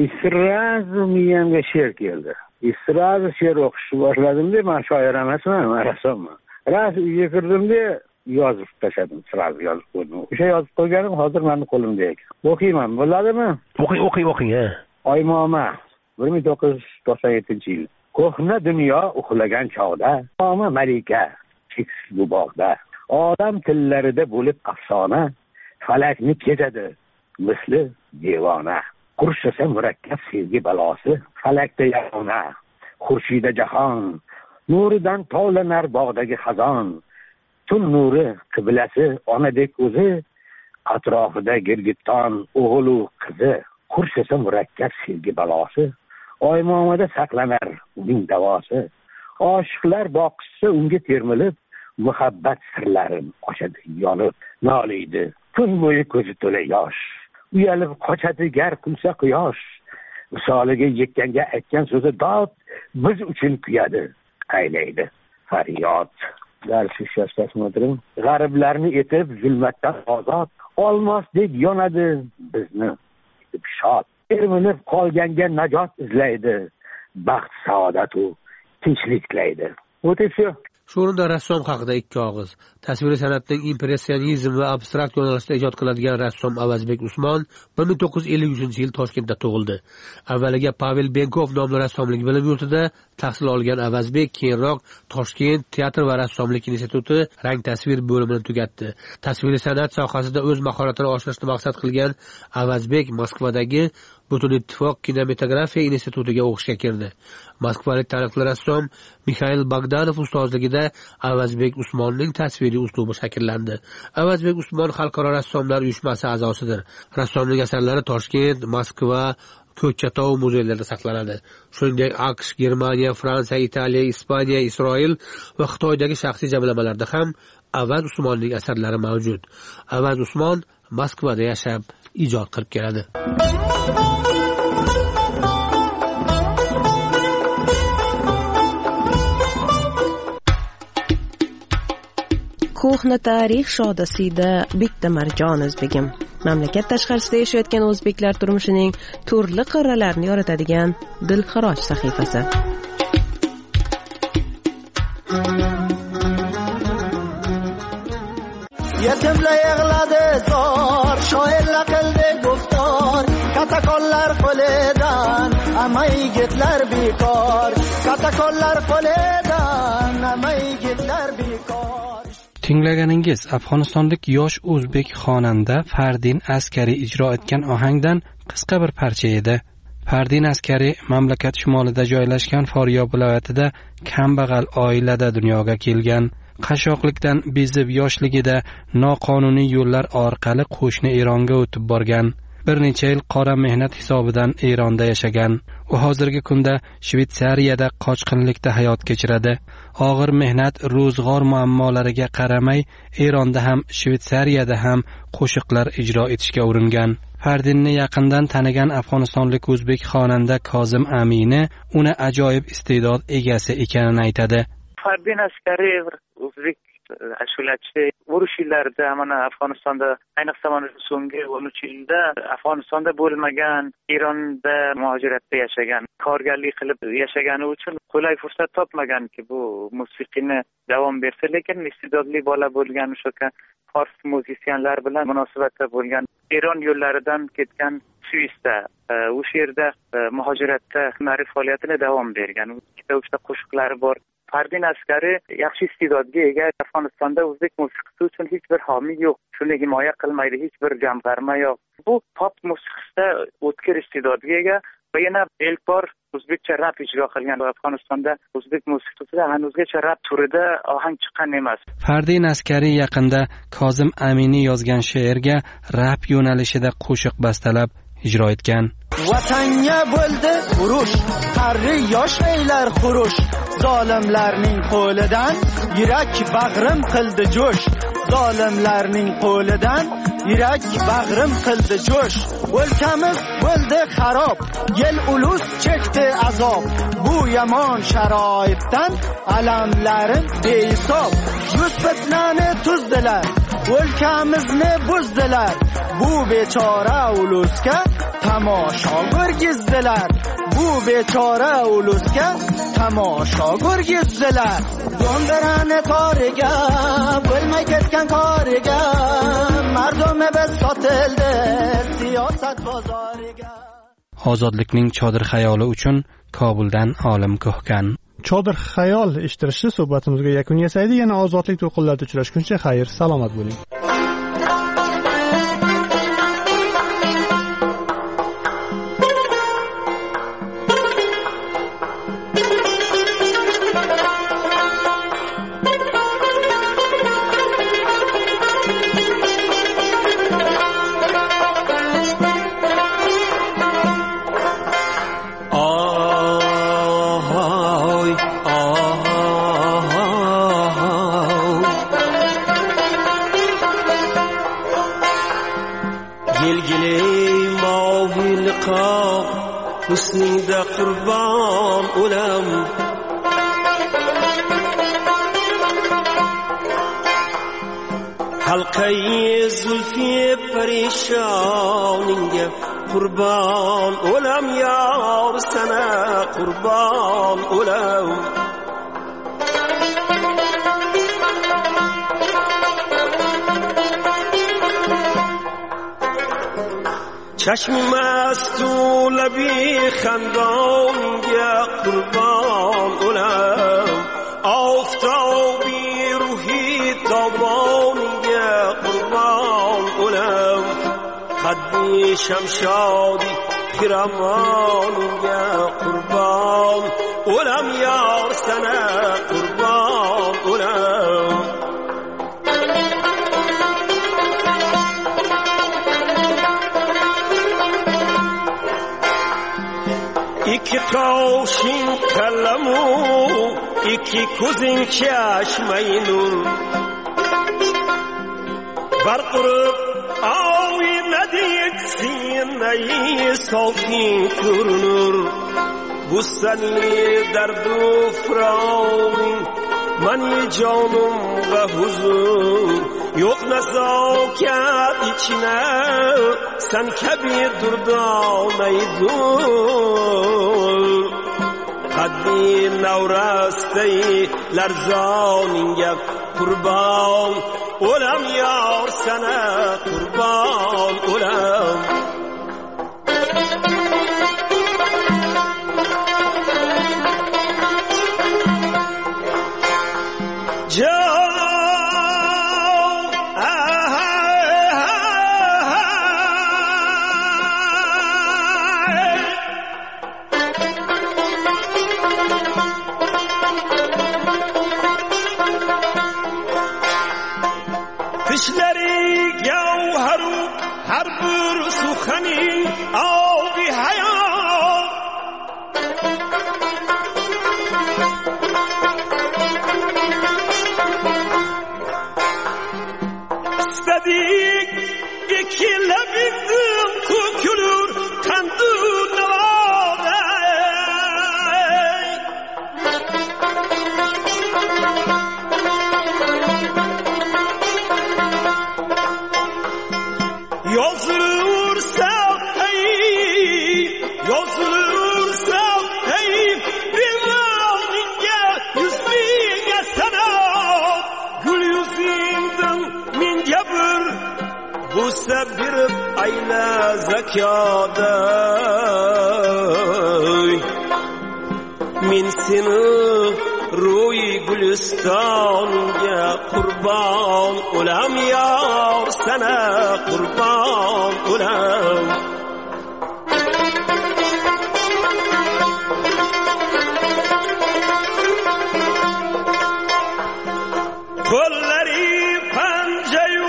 Sразу miyamga she'r keldi. Sразу she'r o'qishni boshladim-da, men shoir emasman, men rassomman. Ras uyga kirdimda yozib tashladim, sразу yozib qo'ydim. O'sha yozib qo'yganim hozir mening qo'limda ekan. O'qiyman, bo'ladimi? O'qing, o'qing, o'qing, ha. Oymoma, bir ming to'qqiz yuz to'qson yettinchi yil. Ko'hna dunyo uxlagan chog'da, oma malika cheksiz bu bog'da. Odam tillarida bo'lib afsona, falakni kezadi misli devona. Qurshasa murakkab sevgi balosi, falakda yagona, xurshida jahon. Nuridan tovlanar bog'dagi xazon, tun nuri qiblasi onadek o'zi, atrofida girgitton o'g'lu qizi, qurshasa murakkab sevgi balosi, oymomada saqlanar uning davosi. Oshiqlar boqishsa unga termilib, muhabbat sirlarin ochadi yonib, noliydi tun bo'yi ko'zi to'la yosh, uyalib qochadi gar kulsa quyosh, misoliga yekkanga aytgan so'zi dod biz uchun kuyadi. Qaylaydi faryod. Dars ishlastasmotirim. G'ariblarni etib zulmatdan ozod, olmosdek yonadi bizni shod. Erminib qolganga najot izlaydi, baxt saodat u tinchlik tilaydi. O'tibshu. Shu o'rinda rassom haqida ikki og'iz. Tasviriy san'atning impressionizm va abstrakt yo'nalishida ijod qiladigan rassom Avazbek Usmon bir ming to'qqiz yuz ellik uchinchi yil Toshkentda tug'ildi. Avvaliga Pavel Benkov nomli rassomlik bilim yurtida, tahsil olgan Avazbek keyinroq Toshkent teatr va rassomlik instituti rang tasvir bo'limini tugatdi. Tasviriy san'at sohasida o'z mahoratini oshirishni maqsad qilgan Avazbek Moskvadagi Butunittifoq kinematografiya institutiga o'qishga kirdi. Moskvalik taniqli rassom Mikhail Bogdanov ustozligida Avazbek Usmonning tasviriy uslubi shakllandi. Avazbek Usmon xalqaro rassomlar uyushmasi a'zosidir. Rassomning asarlari Toshkent, Moskva, Ko'kchatov muzeylarida saqlanadi. Shuningdek, AQSh, Germaniya, Fransiya, Italiya, Ispaniya, Isroil va Xitoydagi shaxsiy jamlamalarda ham Avaz Usmonning asarlari mavjud. Avaz Usmon Moskvada yashab, ijod qilib keladi. Ko'hna tarix shodasida bitta Marjon o'zbegim. Mamlakat tashqarisida yashayotgan o'zbeklar turmushining turli qirralarini yoritadigan Dilxiroj sahifasi. Yetimlar yig'ladi zor, shoirlar qildi guftor, katakonlar qo'lidan, amay yigitlar bekor, katakonlar qo'lidan, amay yigitlar bekor. Tinglaganingiz Afg'onistonlik yosh o'zbek xonanda Fardin Askari ijro etgan ohangdan qisqa bir parcha edi. Fardin Askari mamlakat shimolida joylashgan Foryob viloyatida kambag'al oilada dunyoga kelgan. Qashshoqlikdan bezib yoshligida noqonuniy yo'llar orqali qo'shni Eronga o'tib borgan. Bir necha yil qora mehnat hisobidan Eronda yashagan. U hozirgi kunda Shvetsariyada qochqinlikda hayot kechiradi. Og'ir mehnat, ro'zg'or muammolariga qaramay, Eronda ham, Shvetsariyada ham qo'shiqlar ijro etishga uringan. Fardinni yaqindan tanigan afg'onistonlik o'zbek xonanda Kozim Amini uni ajoyib iste'dod egasi ekanini aytadi. Fardin Askari o'zbek ashulachi urush yillarida mana Afg'onistonda, ayniqsa mana so'nggi o'n uch yilda Afg'onistonda bo'lmagan, Eronda muhojiratda yashagan, korgarlik qilib yashagani uchun qulay fursat topmaganki bu musiqini davom bersa, lekin iste'dodli bola bo'lgan o'sha fors muzikantlar bilan munosabatda bo'lgan, Eron yo'llaridan ketgan Svisda, o'sha yerda muhojiratda hunariy faoliyatini davom bergan. Ikkita uchta qo'shiqlari bor. Fardin Askari yaxshi iste'dodga ega. Afg'onistonda o'zbek musiqasi uchun hech bir homiy yo'q. Shuni himoya qilmaydi hech bir jamg'arma yo'q. Bu pop musiqasida o'tkir iste'dodga ega va yana ilk bor o'zbekcha rap ijro qilgan. Afg'onistonda o'zbek musiqasida hanuzgacha rap turida ohang chiqqan emas. Fardin Askari yaqinda Kozim Amini yozgan she'rga rap yo'nalishida qo'shiq bastalab ijro etgan. Vatanga bo'ldi urush, qarri yosh aylar xurush, zolimlarning qo'lidan yurak bag'rim qildi jo'sh, zolimlarning qo'lidan yurak bag'rim qildi jo'sh. O'lkamiz bo'ldi xarob, yel ulus chekdi azob, bu yomon sharoitdan alamlarim behisob. Yuz fitnani tuzdilar, o'lkamizni buzdilar, bu bechora ulusga tamosha ko'rgizdilar, bu bechora ulusga tamosha ko'rgizdilar. Do'ndirani toriga, bo'lmay ketgan koriga, mardumi biz sotildi siyosat bozoriga. Ozodlikning chodir xayoli uchun Kobuldan olim Ko'hkan. Chodir xayol eshittirishni suhbatimizga yakun yasaydi. Yana ozodlik to'lqinlarida uchrashguncha xayr, salomat bo'ling. husnida qurbon o'lam halqai zulfi parishoningga qurbon o'lam yor sana qurbon o'lam چشم مست و لبی خندانگه قربان شمشادی خیرمانگه قربان اولم یار سنه قربان اولم iki kavşin kalamu iki kuzin çeşmeyi nur barqırıb avi medik sineyi salkin kurnur bu seni derdu fravin mani canım ve huzur yok nezaket içine sen kebir durdaneydun qaddi navrastay larzoninga qurban olam yor sana qurban olam sabirib ayla zakaday min seni ro'y gulistonga qurban olam yor sana qurban olam qo'llari panjayu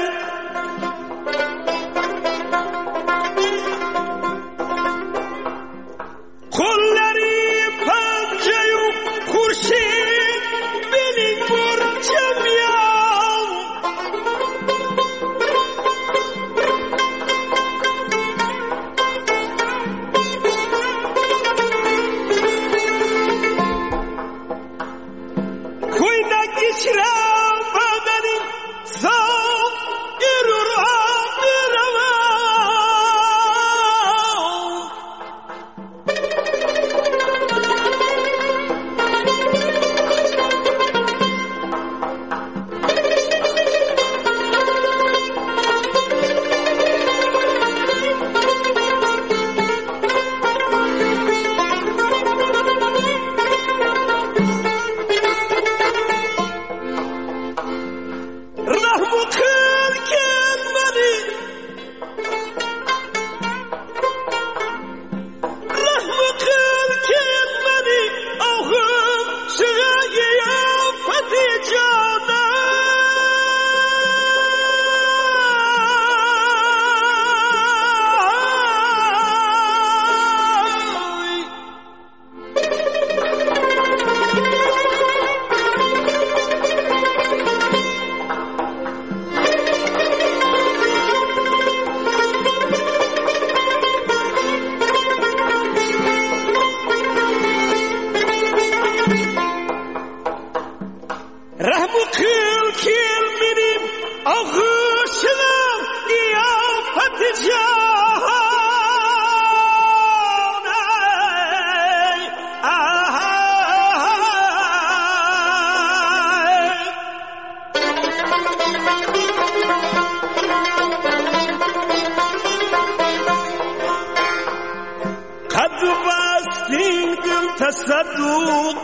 تصدق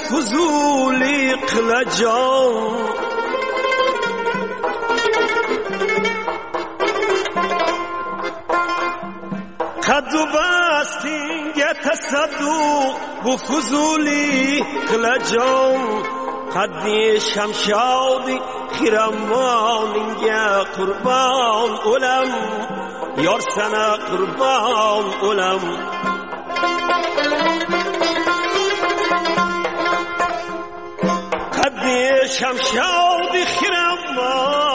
بفضولی قلجان قد بستینگه تصدق bu fuzuli qilajam qaddi shamshodi xiramoningga qurbon o'lam yor sana qurbon o'lam qaddi shamshodi xiramoningga